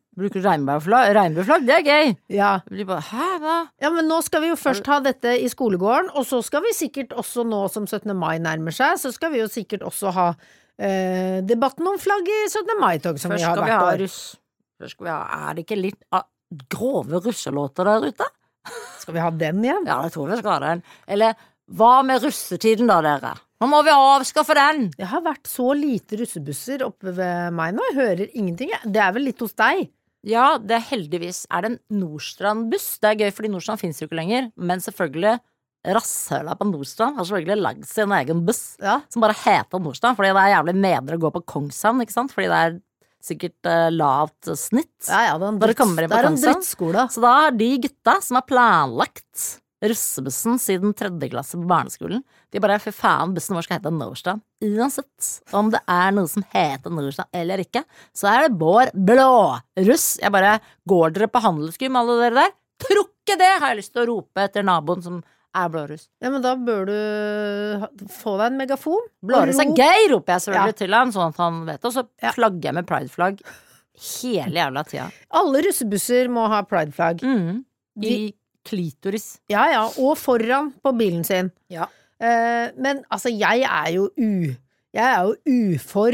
Bruker regnbueflagg, regnbueflagg, det er gøy. Ja. Det blir bare, hæ, hva? Ja, men nå skal vi jo først ha dette i skolegården, og så skal vi sikkert også nå som syttende mai nærmer seg, så skal vi jo sikkert også ha eh, debatten om flagg i syttende mai-tog som Først vi har skal vi hvert ha år. russ. Først skal vi ha, er det ikke litt ah, grove russelåter der ute? Skal vi ha den igjen? Ja, jeg tror vi skal ha den. Eller, hva med russetiden da, dere? Nå må vi avskaffe den! Det har vært så lite russebusser oppe ved meg nå, jeg hører ingenting. Det er vel litt hos deg? Ja, det er heldigvis er det en Nordstrand-buss. Det er gøy, fordi Nordstrand finnes jo ikke lenger. Men selvfølgelig, rasshøla på Nordstrand har selvfølgelig lagd sin egen buss. Ja. Som bare heter Nordstrand, fordi det er jævlig nedre å gå på Kongshavn, ikke sant? Fordi det er sikkert uh, lavt snitt. Ja, ja, det er en, Når det dritts, kommer inn på det er en Kongshavn. drittskole. Så da har de gutta som har planlagt russebussen siden tredje klasse på barneskolen, de bare, for faen, bussen vår skal hete Nordstrand. Uansett om det er noe som heter Nordstrand eller ikke, så er det vår blå russ. Jeg bare, går dere på handelsgym, alle dere der? Tror ikke det, har jeg lyst til å rope etter naboen som er blåruss. Ja, men da bør du ha- få deg en megafon. Blåruss er Og rop. gøy, roper jeg selvfølgelig Ja. til han, sånn at han vet det, og så Ja. flagger jeg med prideflagg hele jævla tida. Alle russebusser må ha prideflagg. Mm. I Vi- klitoris. Ja, ja, og foran på bilen sin. Ja. Eh, men altså, jeg er jo u... Jeg er jo ufor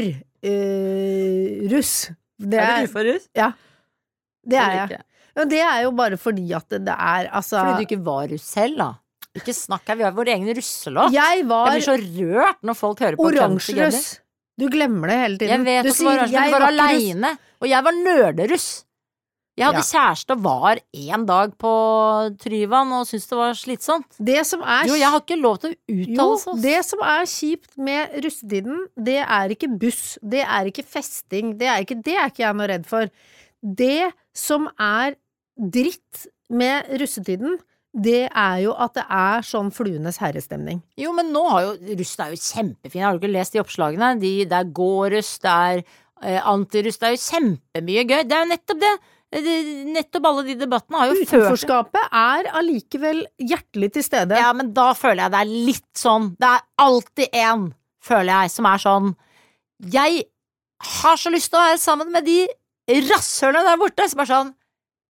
eh, russ. Det Er er, du uforruss? ja, det er jeg. Ikke. Ja, det er jo bare fordi at det, det er, altså Fordi du ikke var russ selv, da. Ikke snakk her, vi har vår egen russelåt. Jeg Jeg var blir så rørt når folk hører på oransjeruss. Du glemmer det hele tiden. Jeg vet du at det var oransje, men jeg du var var ikke russ. aleine. Og jeg var nerderuss. Jeg hadde Ja. kjæreste og var en dag på Tryvann og syntes det var slitsomt. Det som er Jo, jeg har ikke lov til å Jo, uttale seg. det som er kjipt med russetiden, det er ikke buss, det er ikke festing, det er ikke, det er ikke jeg noe redd for. Det som er dritt med russetiden, det er jo at det er sånn fluenes herrestemning. Jo, men nå har jo russen er jo kjempefin. Har du ikke lest de oppslagene? De, det er gåruss, det er eh, antiruss, det er jo kjempemye gøy. Det er jo nettopp det. det. Nettopp alle de debattene har jo ført Utenforskapet er allikevel hjertelig til stede. Ja, men da føler jeg det er litt sånn. Det er alltid en, føler jeg, som er sånn. Jeg har så lyst til å være sammen med de rasshølene der borte, som er sånn.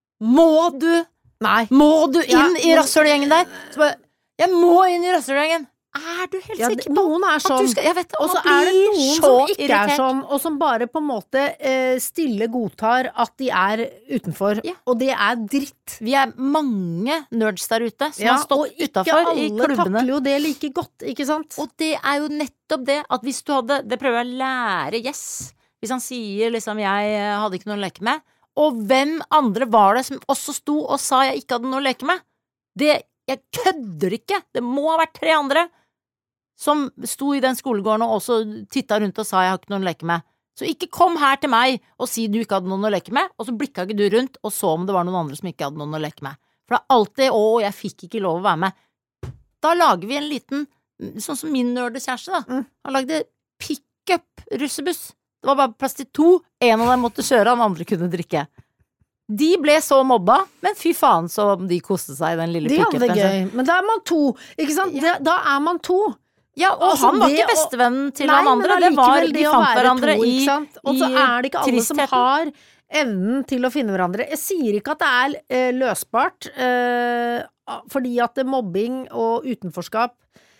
Må du Nei. Må du inn Ja, i men- rasshølgjengen der? Så bare, jeg må inn i rasshølgjengen. Er du helt Ja, sikker på noen er at du sånn. skal Jeg vet det, Og så man er det blir noen så som ikke irritert. er sånn, og som bare på en måte eh, stille godtar at de er utenfor. Ja. Og det er dritt. Vi er mange nerds der ute som Ja, har stått og ikke utafor i alle klubbene. takler jo det like godt, ikke sant? Og det er jo nettopp det at hvis du hadde Det prøver jeg å lære Yes. Hvis han sier liksom 'jeg eh, hadde ikke noe å leke med', og hvem andre var det som også sto og sa 'jeg ikke hadde noe å leke med'? Det Jeg kødder ikke! Det må ha vært tre andre som sto i den skolegården og også titta rundt og sa 'jeg har ikke noen å leke med'. Så ikke kom her til meg og si du ikke hadde noen å leke med, og så blikka ikke du rundt og så om det var noen andre som ikke hadde noen å leke med. For det er alltid 'å, jeg fikk ikke lov å være med'. Da lager vi en liten, sånn som min nerdekjæreste, da. Mm. Han lagde pickup-russebuss. Det var bare plass til to. En av dem måtte kjøre, han andre kunne drikke. De ble så mobba, men fy faen så de koste seg i den lille De hadde det pickupen. gøy. Men da er man to, ikke sant? Ja. Det, da er man to. Ja, og Altså, han var det ikke å- bestevennen til Nei, han andre. men Det var, allikevel de å fant være hverandre to, i, ikke sant? Og så i er det ikke alle som tristheten. har evnen til å finne hverandre. Jeg sier ikke at det er eh, løsbart, eh, fordi at mobbing og utenforskap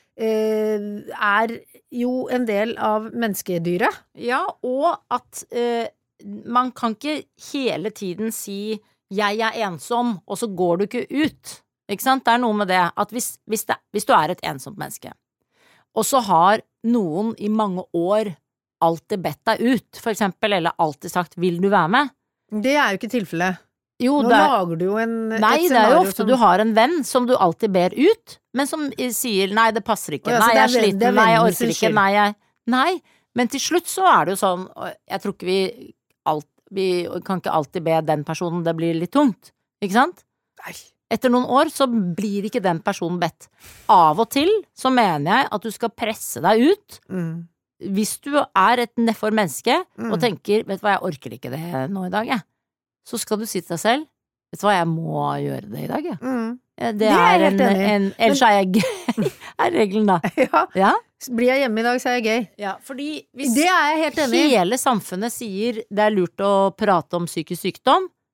eh, er jo en del av menneskedyret. Ja, og at eh, man kan ikke hele tiden si 'jeg er ensom', og så går du ikke ut. Ikke sant? Det er noe med det at hvis, hvis, det, hvis du er et ensomt menneske, og så har noen i mange år alltid bedt deg ut, for eksempel, eller alltid sagt 'vil du være med'? Det er jo ikke tilfellet. Jo, Nå det er, lager du jo en nei, et det er jo scenario ofte som- du har en venn som du alltid ber ut, men som eh, sier 'nei, det passer ikke', Å ja, så nei, det er jeg er venn- det er sliten, nei, jeg vennen orker sin ikke, skyld. nei, jeg Nei, men til slutt så er det jo sånn, og jeg tror ikke vi alt, vi kan ikke alltid be den personen, det blir litt tungt, ikke sant? Nei. Etter noen år så blir ikke den personen bedt. Av og til så mener jeg at du skal presse deg ut. Mm. Hvis du er et nedfor menneske Mm. og tenker 'vet du hva, jeg orker ikke det nå i dag', jeg. Så skal du si til deg selv 'vet du hva, jeg må gjøre det i dag', jeg. Mm. Det, Det er jeg er helt en, enig i. en Ellers er jeg gøy, er regelen da. Ja. Ja? Blir jeg hjemme i dag, så er jeg gay. Ja, fordi hvis Det er jeg helt enig i. hele samfunnet sier det er lurt å prate om psykisk sykdom,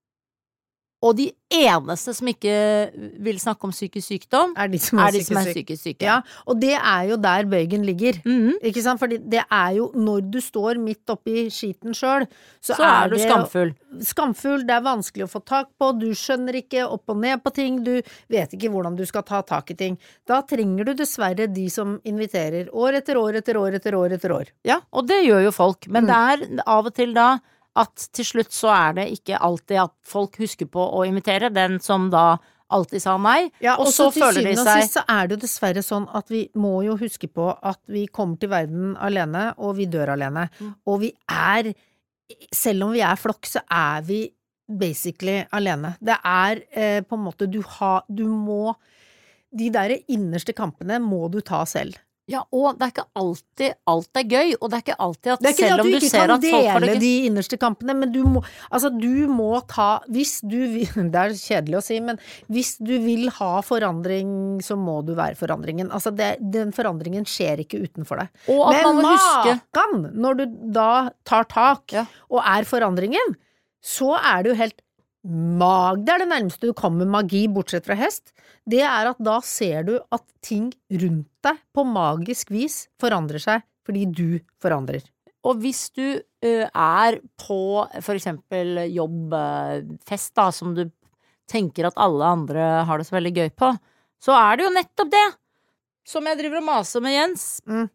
Og de eneste som ikke vil snakke om psykisk sykdom, Er de som er, er de som er psykisk syke. psykisk syke. Ja, og det er jo der bøygen ligger. Mhm. Ikke sant? Fordi det er jo når du står midt oppi skiten sjøl, så, Så er du det skamfull. Skamfull, det er vanskelig å få tak på, du skjønner ikke opp og ned på ting, du vet ikke hvordan du skal ta tak i ting. Da trenger du dessverre de som inviterer år etter år etter år etter år etter år. Ja, og det gjør jo folk. Men Mm. det er av og til da at til slutt så er det ikke alltid at folk husker på å invitere den som da alltid sa nei, Ja, og og så til føler de syvende og seg sist så er det jo dessverre sånn at vi må jo huske på at vi kommer til verden alene, og vi dør alene. Mm. Og vi er, selv om vi er flokk, så er vi basically alene. Det er eh, på en måte, du har, du må, de der innerste kampene må du ta selv. Ja, og det er ikke alltid alt er gøy, og det er ikke alltid at Det er ikke det selv at om du du ikke ser kan at folk har det dele gøy. de innerste kampene, men du må, altså du må ta, hvis du vil, det er kjedelig å si, men hvis du vil ha forandring, så må du være forandringen. Altså det, den forandringen skjer ikke utenfor deg. Og at man Men må huske makan, når du da tar tak Ja. og er forandringen, så er det jo helt mag. Det er det nærmeste du kommer magi, bortsett fra hest. Det er at da ser du at ting rundt deg på magisk vis forandrer seg, fordi du forandrer. Og hvis du ø, er på for eksempel jobbfest da, som du tenker at alle andre har det så veldig gøy på, så er det jo nettopp det som jeg driver og maser med Jens. Mm.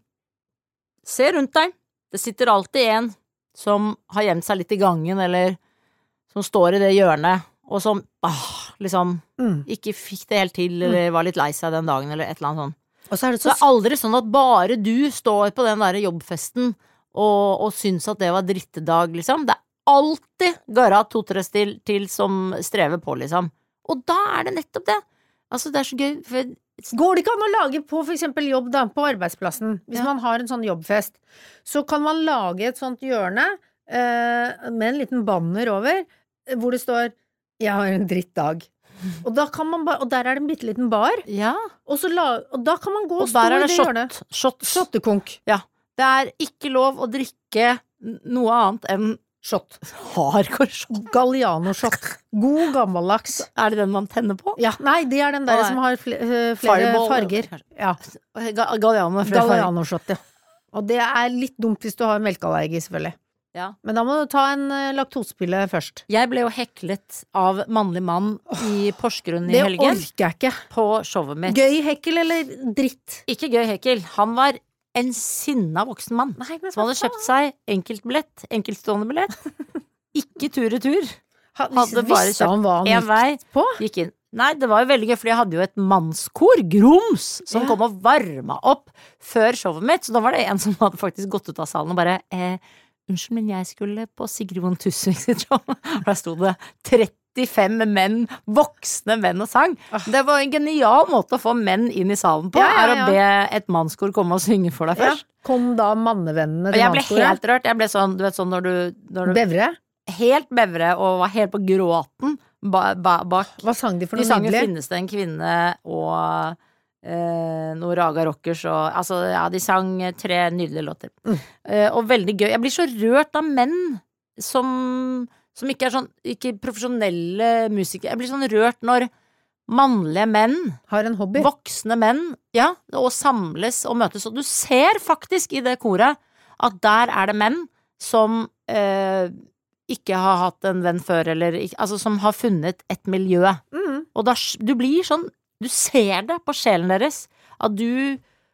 Se rundt deg. Det sitter alltid en som har gjemt seg litt i gangen, eller som står i det hjørnet, og som ah, liksom Mm. ikke fikk det helt til, eller var litt lei seg den dagen, eller et eller annet sånt. Og så er det Så så det er aldri sånn at bare du står på den der jobbfesten og, og syns at det var drittedag, liksom. Det er alltid garra to-tre til, til som strever på, liksom. Og da er det nettopp det. Altså, det er så gøy, for Går det ikke an å lage på for eksempel jobb da, på arbeidsplassen, hvis Ja. man har en sånn jobbfest, så kan man lage et sånt hjørne eh, med en liten banner over, eh, hvor det står 'Jeg har en drittdag'. Og, da kan man ba- og der er det en bitte liten bar, ja. og, så la, og da kan man gå og, Og stå der i er det det hjørnet. shot. Shots. Shottekonk. Ja. Det er ikke lov å drikke n- noe annet enn Shot. hardcore shot. Galliano-shot. God gammeldags. Er det den man tenner på? Ja, nei, det er den der Å, nei. som har fle eh, flere Fireball, farger. kanskje. Ja, Ga- Galliano med flere farger. Galliano-shot, ja. Og det er litt dumt hvis du har melkeallergi, selvfølgelig. Ja. Men da må du ta en uh, laktosepille først. Jeg ble jo heklet av mannlig mann i Porsgrunn i Det helgen orker jeg ikke. på showet mitt. Gøy hekkel eller dritt? Ikke gøy hekkel. Han var en sinna voksen mann Nei, men som hadde kjøpt seg enkeltbillett, enkeltstående billett. Ikke tur-retur. Ha, hadde bare visste han hva han En gikk vei. på? Gikk inn. Nei, det var jo veldig gøy, for jeg hadde jo et mannskor, Grums, som Ja. kom og varma opp før showet mitt. Så da var det en som hadde faktisk gått ut av salen og bare eh, Unnskyld, men jeg skulle på Sigrid Von Tusvik sitt show. Og der sto det trettifem menn, voksne menn og sang. Det var en genial måte å få menn inn i salen på, Ja, ja, er å ja. be et mannskor komme og synge for deg Ja. først. Kom da mannevennene Og til jeg ble mannskoret? helt rørt. Jeg ble sånn, du vet sånn når du, når du Bevre? Helt bevre og var helt på gråten ba, ba, bak. Hva sang de for De noe sang jo nydelig? 'Finnes det en kvinne' og eh, noe Raga Rockers og altså, ja, de sang tre nydelige låter. Mm. Eh, og veldig gøy. Jeg blir så rørt av menn som, som ikke er sånn ikke profesjonelle musikere. Jeg blir sånn rørt når mannlige menn, Har en hobby? voksne menn, ja, og samles og møtes. Og du ser faktisk i det koret at der er det menn som eh, ikke har hatt en venn før, eller ikke, altså som har funnet et miljø. Mm. Og da, du blir sånn, du ser det på sjelen deres, at du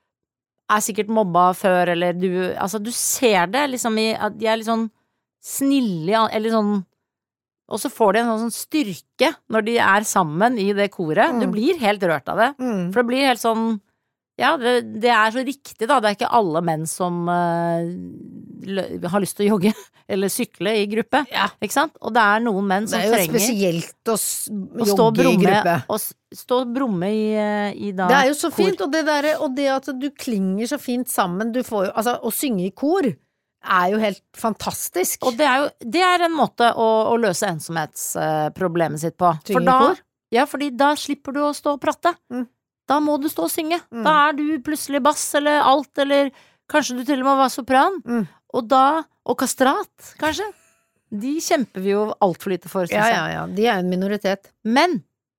er sikkert mobba før, eller du, altså du ser det liksom i, at de er litt sånn snille, eller sånn, og så får de en sånn styrke når de er sammen i det koret. Du Mm. blir helt rørt av det, Mm. for det blir helt sånn, ja, det, det er så riktig da, det er ikke alle menn som uh, lø- har lyst til å jogge, eller sykle i gruppe, Ja. ikke sant? Og det er noen menn Det som er jo trenger spesielt å s- å stå og jogge i brumme, gruppe. og s- stå og brumme i, eh, i da Det er jo så kor. fint, og det, der, og det at du klinger så fint sammen, du får jo, altså å synge i kor er jo helt fantastisk. Og det er jo det er en måte å, å løse ensomhetsproblemet sitt på. Synge For i da, kor? ja, fordi da slipper du å stå og prate. Mm. Da må du stå og synge. Mm. Da er du plutselig bass eller alt, eller kanskje du til og med var sopran. Mm. Og da Og kastrat, kanskje. De kjemper vi jo alt for lite for, synes Ja, jeg. ja, ja. De er en minoritet. Men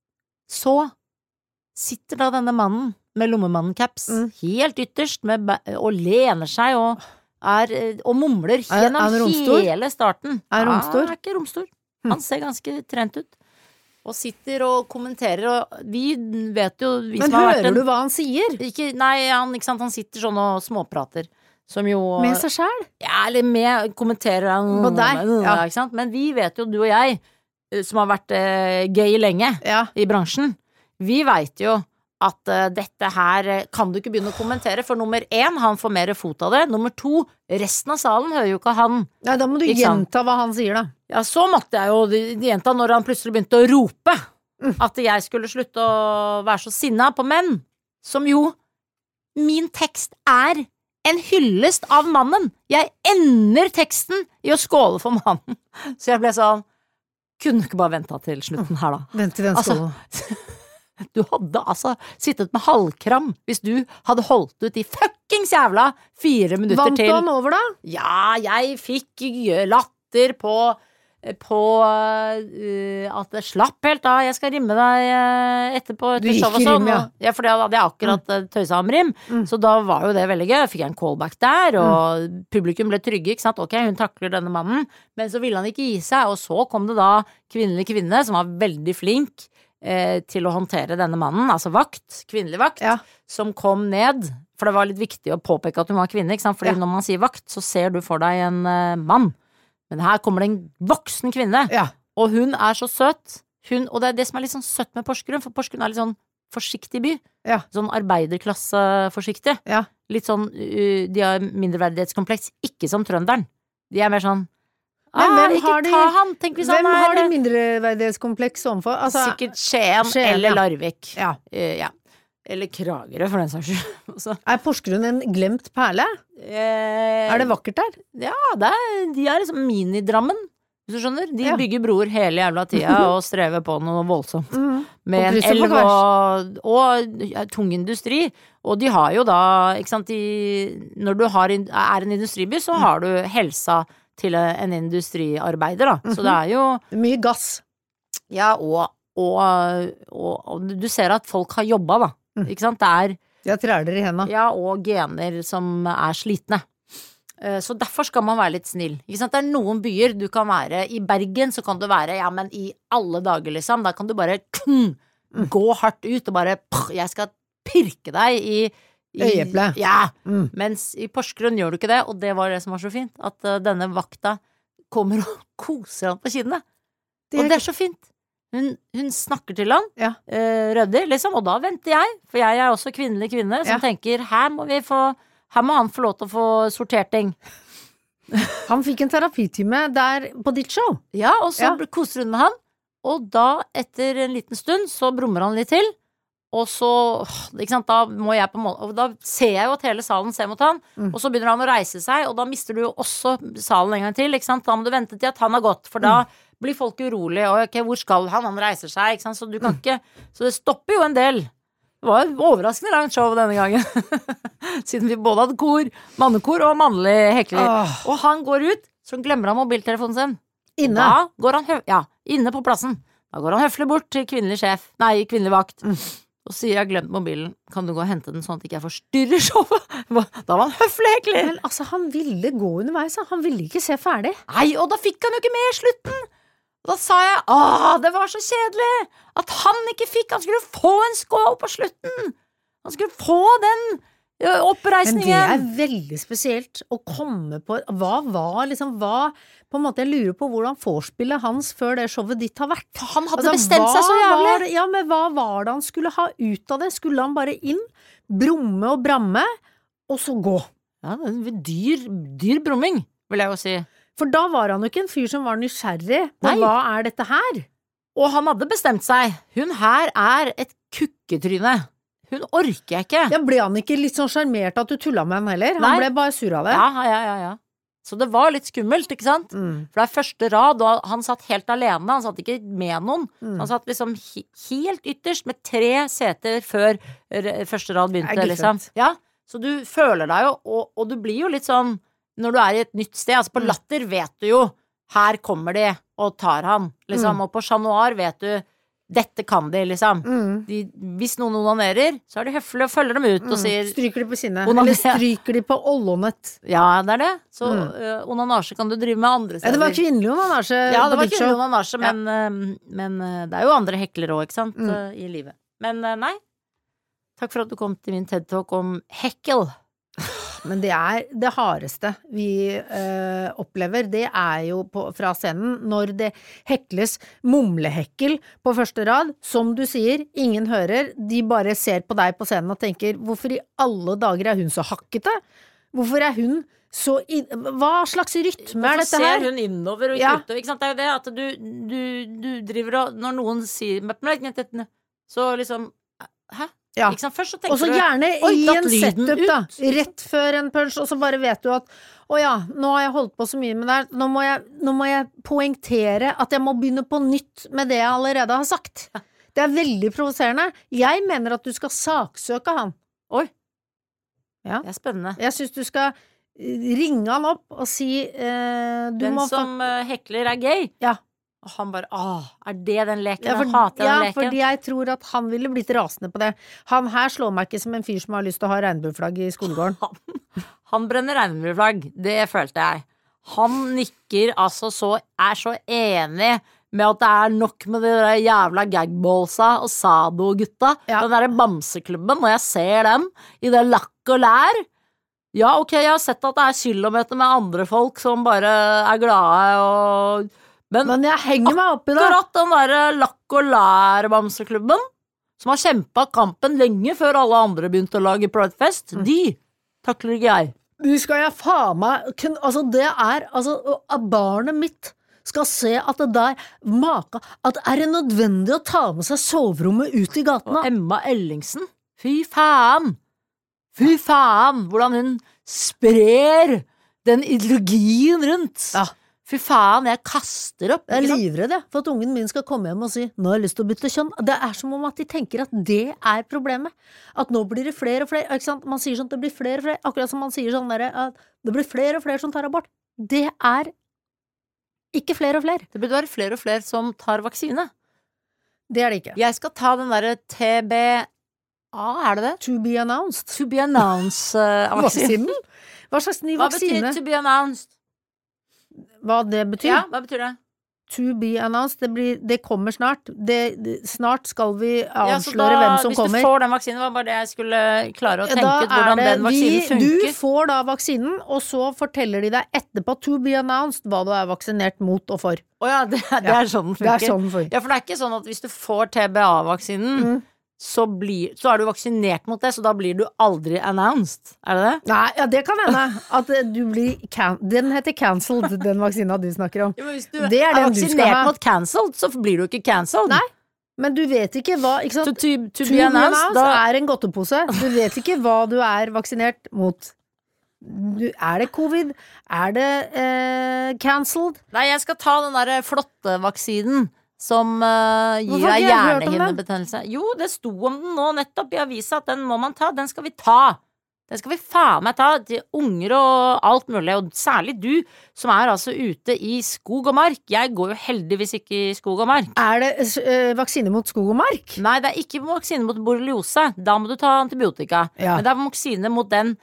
så sitter da denne mannen med lommemannen-caps Mm. helt ytterst med, ba- og lener seg og, er, og mumler Er- er gjennom han romstor? hele starten. Er romstor? Ja, er ikke romstor. Hm. Han ser ganske trent ut. Og sitter og kommenterer, og vi vet jo vi Men som har vært hører en, du hva han sier? ikke, Nei, han, ikke sant, han sitter sånn og småprater. Som jo Med seg selv? Ja, eller med kommenterer han På deg, ja. ikke sant? Men vi vet jo, du og jeg, eh, som har vært eh, gay lenge Ja. i bransjen, vi vet jo at eh, dette her eh, kan du ikke begynne å kommentere, for nummer én, han får mer fot av det. Nummer to, resten av salen hører jo ikke han. Nei, da må du Ikke sant? gjenta hva han sier, da. Ja, så måtte jeg jo de, de jenta når han plutselig begynte å rope at jeg skulle slutte å være så sinna på menn, som jo min tekst er en hyllest av mannen. Jeg ender teksten i å skåle for mannen. Så jeg ble sånn, kunne du ikke bare venta til slutten her, da? Vent til den Altså, skålen. Du hadde altså sittet med halvkram hvis du hadde holdt ut i fuckings jævla fire minutter Vant til. du han over, da? Ja, jeg fikk latter på På uh, at det slapp helt av. Jeg skal rimme deg uh, etterpå Du etter gikk show og i sånn. rim, ja. og- Ja, for det hadde jeg akkurat uh, tøysa om rim. Mm. Så da var jo det veldig gøy. Fikk jeg en callback der, og publikum ble trygge. Ikke sant? Ok, hun takler denne mannen. Men så ville han ikke gi seg, og så kom det da kvinnelig kvinne som var veldig flink eh, til å håndtere denne mannen, altså vakt, kvinnelig vakt, Ja. som kom ned. For det var litt viktig å påpeke at hun var kvinne, ikke sant? Fordi Ja. når man sier vakt, så ser du for deg en eh, mann. Men her kommer det en voksen kvinne, Ja. og hun er så søt. Hun, og det er det som er litt sånn søtt med Porsgrunn, for Porsgrunn er litt sånn forsiktig by. Ja. Sånn arbeiderklasseforsiktig. Ja. Litt sånn, uh, de har mindreverdighetskompleks, ikke som trønderen. De er mer sånn, Men ah, hvem ikke har de- ta han, tenk hvis Hvem han er har de mindreverdighetskompleks overfor? Altså, sikkert Skien, Skien, eller ja. Larvik. Ja. Eh, ja. Eller Kragerø, for den saks skyld. Så, Er Porsgrunn en glemt perle? eh, Er det vakkert der? Ja, det er, de er liksom minidrammen, hvis du skjønner. De Ja. bygger broer hele jævla tida og strever på noe voldsomt. Mm. Med Og en krysser på elv og, og ja, tung industri. Og de har jo da, ikke sant, de, når du har, in- er en industriby, så har du helsa til en industriarbeider, da. Så det er jo Mye gass. Ja, og, og, og, og du ser at folk har jobba, da. Ikke sant? Det er De har træler i henda. ja, og gener som er slitne. Eh, Så derfor skal man være litt snill. Ikke sant? Det er noen byer du kan være. I Bergen så kan du være, ja, men i alle dager, liksom. Da kan du bare kn, gå hardt ut og bare pff, jeg skal pirke deg i, i Øyeeplet. Ja. Mm. Mens i Porsgrunn gjør du ikke det, og det var det som var så fint. At eh, denne vakta kommer og koser han på kinnet. Det Og er det er så fint. Hun, hun snakker til han, Ja. eh, ryddig, liksom, og da venter jeg, for jeg er også kvinnelig kvinne, som Ja. tenker her må vi få her må han få lov til å få sortert ting. Han fikk en terapitime der på ditt show. Ja, og så Ja. koser hun med han, og da, etter en liten stund, så brummer han litt til, og så, åh, ikke sant, da må jeg på en måte, og da ser jeg jo at hele salen ser mot han, Mm. og så begynner han å reise seg, og da mister du jo også salen en gang til, ikke sant, da må du vente til at han har gått, for da blir folk urolige, og ok, hvor skal han, han reiser seg, ikke sant, så du kan ikke, så det stopper jo en del. Det var et overraskende langt show denne gangen, siden vi både hadde kor, mannekor og mannlig hekler, Åh. og han går ut, så glemmer han mobiltelefonen sin. Inne. Da går han hø ja, inne på plassen. Da går han høflig bort til kvinnelig sjef, nei, kvinnelig vakt, og sier jeg har glemt mobilen, kan du gå og hente den sånn at ikke jeg forstyrrer showet? Da var han høflig hekler. Men altså, han ville gå underveis, han ville ikke se ferdig. Nei, og da fikk han jo ikke med slutten. Og da sa jeg, åh, det var så kjedelig at han ikke fikk, han skulle få en skål på slutten. Han skulle få den ø, Men det oppreisningen. er veldig spesielt å komme på hva var liksom, hva på en måte jeg lurer på hvordan vorspielet hans før det showet ditt har vært. Han hadde Altså, bestemt seg så hva jævlig. var det- Ja, men hva var det han skulle ha ut av det? Skulle han bare inn, brumme og bramme, og så gå? Ja, det er en dyr, dyr brumming, vil jeg jo si. For da var han jo ikke en fyr som var nysgjerrig på Nei. hva er dette her? Og han hadde bestemt seg. Hun her er et kukketryne. Hun orker jeg ikke. Ja, ble han ikke litt sånn sjarmert at du tulla med han heller? Han Nei. ble bare sur av det. Ja, ja, ja, ja. Så det var litt skummelt, ikke sant? Mm. For det er første rad, og han satt helt alene, han satt ikke med noen. Mm. Han satt liksom he helt ytterst med tre seter før r- første rad begynte, Det er liksom. guffent. Ja, så du føler deg jo, og, og du blir jo litt sånn, når du er i et nytt sted, altså på Mm. Latter vet du jo her kommer de og tar han, liksom. Mm. Og på Chat Noir vet du, dette kan de, liksom. Mm. De, hvis noen onanerer, så er de høflige og følger dem ut Mm. og sier Stryker de på sinnet. Onaner- Eller stryker de på ollonet. ja, det er det. Så Mm. uh, onanasje kan du drive med andre Ja, steder. det var kvinnelig onanasje. Ja, det på var ditt kvinnelig show. onanasje, Ja. men, uh, men uh, det er jo andre hekler også, ikke sant, Mm. uh, i livet. Men uh, nei, takk for at du kom til min TED-talk om hekkel. Men det er det hardeste vi eh, opplever, det er jo på, fra scenen, når det hekles mumlehekkel på første rad, som du sier, ingen hører, de bare ser på deg på scenen og tenker, hvorfor i alle dager er hun så hakkete? Hvorfor er hun så i, hva slags rytme er dette her? Hvorfor ser hun innover og ikke Ja. utover, ikke sant? Det er jo det at du, du, du driver og, når noen sier så liksom, hæ? Ja. Ikke sant? Først så Og tenker så du gjerne Oi, i datt en lyden setup da, ut. rett før en punch, og så bare vet du at å ja, nå har jeg holdt på så mye med det her, nå må jeg, nå må jeg poengtere at jeg må begynne på nytt med det jeg allerede har sagt. Det er veldig provoserende. Jeg mener at du skal saksøke han. Oi, Ja. det er spennende. Jeg synes du skal ringe han opp og si eh, du Den må som uh, hekler er gay. Ja. Og han bare, åh, er det den leken? Ja, for, Jeg hater ja, den leken. fordi jeg tror at han ville blitt rasende på det. Han her slår meg ikke som en fyr som har lyst til å ha regnbueflagg i skolegården. Han brenner regnbueflagg, det følte jeg. Han nikker altså så, er så enig med at det er nok med de der jævla gagballsa og Sado-gutta. Ja. Den der bamseklubben, når jeg ser dem i det lakk og lær. Ja, ok, jeg har sett at det er kilometer med andre folk som bare er glade og... Men, Men jeg henger meg opp i det. akkurat den der lakk og lær-bamseklubben, som har kjempet kampen lenge før alle andre begynte å lage Pridefest, Mm. de takler ikke jeg. Du skal jeg faen meg kun, altså det er altså at barnet mitt skal se at det der maka at er det nødvendig å ta med seg soverommet ut i Og gatene. Emma Ellingsen, fy faen, fy faen, hvordan hun sprer den ideologien rundt. Ja. Fy faen, jeg kaster opp. Jeg er ikke sant? livredd jeg, for at ungen min skal komme hjem og si nå har jeg lyst til å bytte kjønn. Det er som om at de tenker at det er problemet. At nå blir det flere og flere, ikke sant? Man sier sånn at det blir flere og flere, akkurat som man sier sånn der, at det blir flere og flere som tar abort. Det er ikke flere og flere. Det burde være flere og flere som tar vaksine. Det er det ikke. Jeg skal ta den der T B A, er det det? To be announced. To be announced-vaksinen. Vaksinen? Hva slags ny Hva betyr vaksine? to be announced? Hva det betyr? Ja, hva betyr det? To be announced, det, blir, det kommer snart. Det, det, snart skal vi Ja, så avsløre da, hvem som hvis kommer. du får den vaksinen, var bare det jeg skulle klare å tenke Da ut hvordan er det- den vaksinen vi, funker. Du får da vaksinen, og så forteller de deg etterpå, to be announced, hva du er vaksinert mot og for. Å ja, det, det Ja, er sånn den Det funker. er sånn for. Ja, for det er ikke sånn at hvis du får T B A-vaksinen, Mm. så, blir, så er du vaksinert mot det, så da blir du aldri announced. Er det det? Nei, ja, det kan hende. At eh, du blir can Den heter cancelled, den vaksina du snakker om. Ja, men hvis du Det er er, den du skal vaksinert ha. mot cancelled, så blir du ikke cancelled. Nei, Men du vet ikke hva, ikke To, sant? to, to, To be be announced, announced da er en godtepose. Du vet ikke hva du er vaksinert mot. Du, er det covid? Er det eh, cancelled? Nei, jeg skal ta den der flotte vaksinen som uh, gir Hvorfor har deg ikke jeg hørt om den? hjernehinnebetennelse. Jo, det sto om den nå nettopp i avisa at den må man ta. Den skal vi ta. Den skal vi faen meg ta til unger og alt mulig, og særlig du som er altså ute i skog og mark. Jeg går jo heldigvis ikke i skog og mark. Er det eh, vaksine mot skog og mark? Nei, det er ikke vaksine mot borreliose. Da må du ta antibiotika. Ja. Men det er vaksine mot den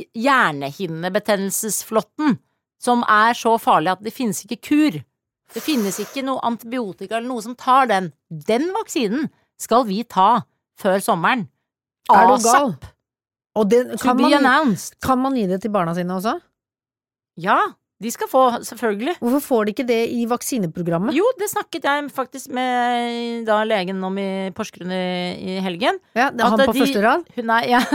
hjernehinnebetennelsesflotten som er så farlig at det finnes ikke kur. Det finnes ikke noe antibiotika eller noe som tar den. Den vaksinen skal vi ta før sommeren. Er du gal? ASAP. Og det, To kan, be man, announced. kan man gi det til barna sine også? Ja, de skal få, selvfølgelig. Hvorfor får de ikke det i vaksineprogrammet? Jo, det snakket jeg faktisk med da legen om i Porsgrunn i, i helgen. Ja, det er At han på de- første rad? Hun er, ja.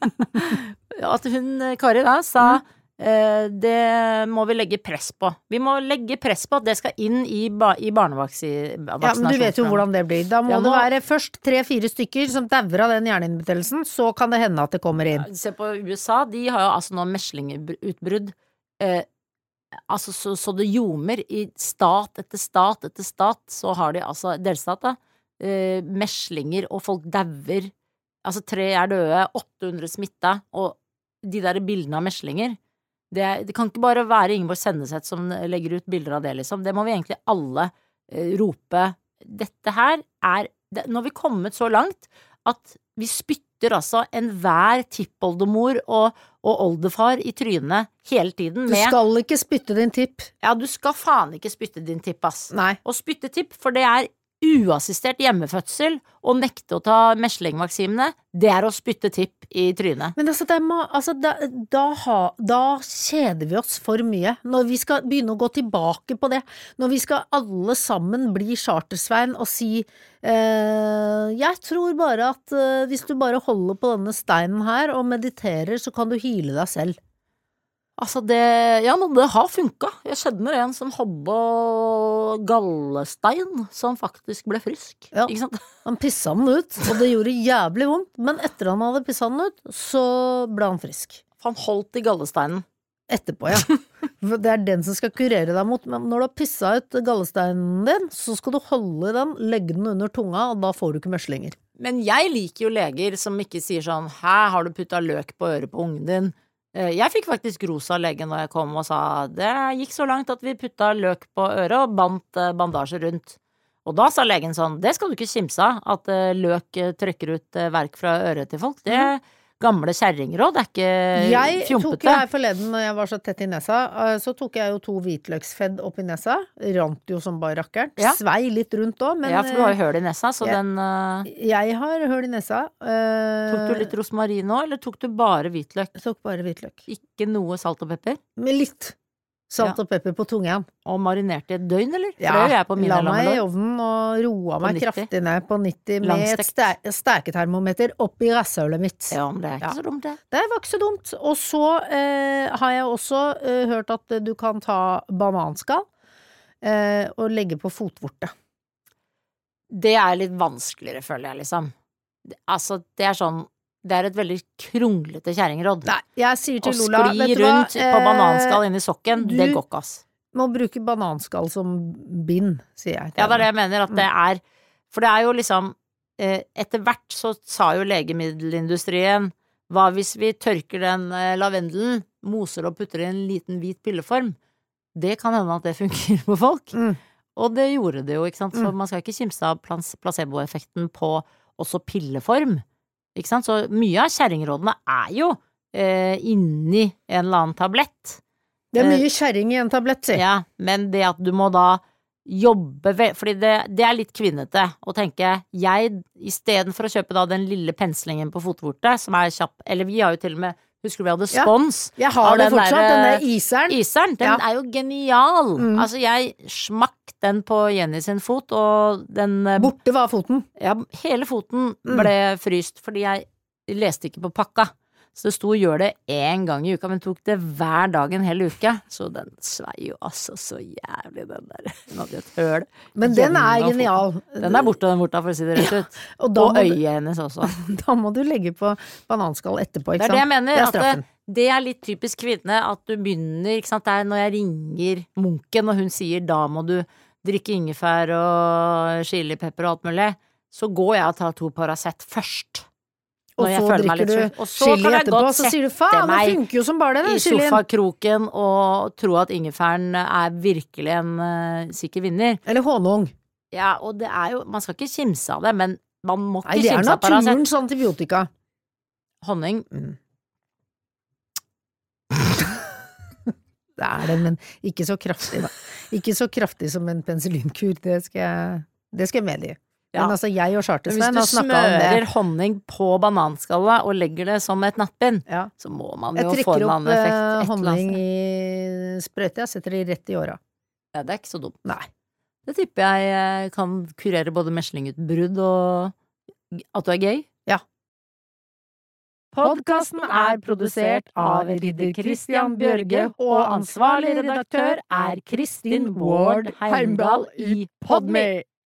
At hun, Kari da, sa eh, det må vi legge press på. Vi må legge press på at det skal inn i, ba, i barnevaksinasjonsprogrammet. Ja, men du vet jo hvordan det blir. Da må Ja, nå- det være først tre-fire stykker som dauer av den hjernehinnebetennelsen, så kan det hende at det kommer inn. Se på U S A, de har jo altså nå meslingutbrudd. Eh, altså så, så det ljomer i stat etter stat etter stat, så har de altså delstat, da. Eh, meslinger, og folk dauer. Altså tre er døde, åtte hundre smitta, og de der bildene av meslinger. Det, er, det kan ikke bare være Ingeborg Senneset som legger ut bilder av det, liksom. Det må vi egentlig alle eh, rope. Dette her er det, Når vi kommet så langt at vi spytter altså enhver tippoldemor og, og oldefar i trynet hele tiden Du med skal ikke spytte din tipp. Ja, du skal faen ikke spytte din tipp, ass. Nei. Og spytte tipp, for det er uassistert hjemmefødsel og nekte å ta meslingvaksinene, det er å spytte tipp i trynet. Men altså, det må, altså da, da, ha, da kjeder vi oss for mye. Når vi skal begynne å gå tilbake på det, når vi skal alle sammen bli Charter-Svein og si eh, jeg tror bare at eh, hvis du bare holder på denne steinen her og mediterer, så kan du heale deg selv. Altså det, ja, men det har funka. Jeg kjenner en som hadde gallestein som faktisk ble frisk. Ja. Ikke sant? Han pissa den ut, og det gjorde jævlig vondt, men etter han hadde pissa den ut, så ble han frisk. Han holdt i gallesteinen. Etterpå, ja. For det er den som skal kurere deg mot, men når du har pissa ut gallesteinen din, så skal du holde den, legge den under tunga, og da får du ikke meslinger. Men jeg liker jo leger som ikke sier sånn, hæ, har du putta løk på øret på ungen din? Jeg fikk faktisk ros av legen når jeg kom og sa det gikk så langt at vi putta løk på øret og bandt bandasje rundt. Og da sa legen sånn, det skal du ikke kimse av, at løk trykker ut verk fra øret til folk. Det er gamle kjerringråd, det er ikke jeg fjompete. Tok jeg forleden når jeg var så tett i nesa, så tok jeg jo to hvitløksfedd opp i nesa, rant jo som bare rakkeren, ja. Svei litt rundt også, men ja, for du har jo høl i nesa, så jeg, den uh... jeg har høl i nesa. Uh... Tok du litt rosmarin nå, eller tok du bare hvitløk? Jeg tok bare hvitløk. Ikke noe salt og pepper? Med litt salt ja. Og pepper på tungen. Og marinert i et døgn, eller? Ja, for det gjør jeg på mine la meg i lammelår. ovnen og roa meg nitti. Kraftig ned på nitti med Langstekt. et ste steketermometer oppi rasshølet mitt. Ja, men det er ikke Ja. så dumt det. Det var ikke så dumt. Og så eh, har jeg også eh, hørt at du kan ta bananskall eh, og legge på fotvorte. Det er litt vanskeligere, føler jeg, liksom. Det- Altså, det er sånn det er et veldig kronglete kjerringråd. Nei, jeg sier Å til Lola, skli vet du rundt hva? på bananskall inni sokken, du- det går ikke, ass. Må bruke bananskall som bind, sier jeg. til Ja, det er det henne. jeg mener, at det er For det er jo liksom eh, etter hvert så sa jo legemiddelindustrien hva hvis vi tørker den eh, lavendelen, moser og putter i en liten hvit pilleform? Det kan hende at det fungerer på folk. Mm. Og det gjorde det jo, ikke sant? Så Mm. man skal ikke kimse av plas- placeboeffekten på også pilleform. Ikke sant? Så mye av kjerringrådene er jo eh, inni en eller annen tablett. Det er mye kjerring i en tablett, si. Ja, men det at du må da jobbe ved, fordi det, det er litt kvinnete å tenke, jeg, i stedet for å kjøpe da den lille penslingen på fotvorte, som er kjapp, eller vi har jo til og med, husker du vi hadde Ja. spons? Jeg har av det den fortsatt, der, den der iseren. Iseren, den Ja. er jo genial. Mm. Altså, jeg smakk den på Jenny sin fot, og den eh, Borte var foten. ja, hele foten Mm. ble fryst, fordi jeg leste ikke på pakka. Så det sto gjør det én gang i uka, men tok det hver dag en hel uke. Så den svei jo altså så jævlig, den der. Den hadde jo et høl. Men den er gjennom genial. foten. Den er borte, den borte, for å si det rett ut. Og da Og må, du, øyet hennes også. da må du legge på bananskall etterpå, Det ikke er det jeg sant? mener. Det er at det, straffen. det er litt typisk kvinne, at du begynner, ikke sant. Det er når jeg ringer munken, og hun sier da må du drikke ingefær og chilipepper og alt mulig, så går jeg og tar to Paracet først. Og Når jeg så føler meg drikker litt du sjuk. Og så chili kan jeg etterpå, godt så sier du sette faen, det meg funker jo som bare det, i den chilien. sofakroken og tro at ingefæren er virkelig en uh, sikker vinner. Eller honung. Ja, og det er jo, man skal ikke kimse av det, men man må Nei, ikke det er kimse av Paracet. naturens antibiotika. Honning. Mm. Det er det, men ikke så kraftig, da. Ikke så kraftig som en penicillinkur, det skal jeg, det skal jeg medgi. Ja. Men altså, jeg og Men Charter-Svein har hvis du snakket om smører det. honning på bananskallet og legger det som et nattbind, Ja. så må man Jeg jo få trykker en opp annen effekt. eh, et eller annet honning sted. i sprøyte, jeg setter det rett i åra. Ja, det er ikke så dumt. Nei. Det tipper jeg eh, kan kurere både meslingutbrudd og at du er gay. Ja. Podkasten er produsert av Ridder Christian Bjørge, og ansvarlig redaktør er Kristin Ward Heimdal i Podme.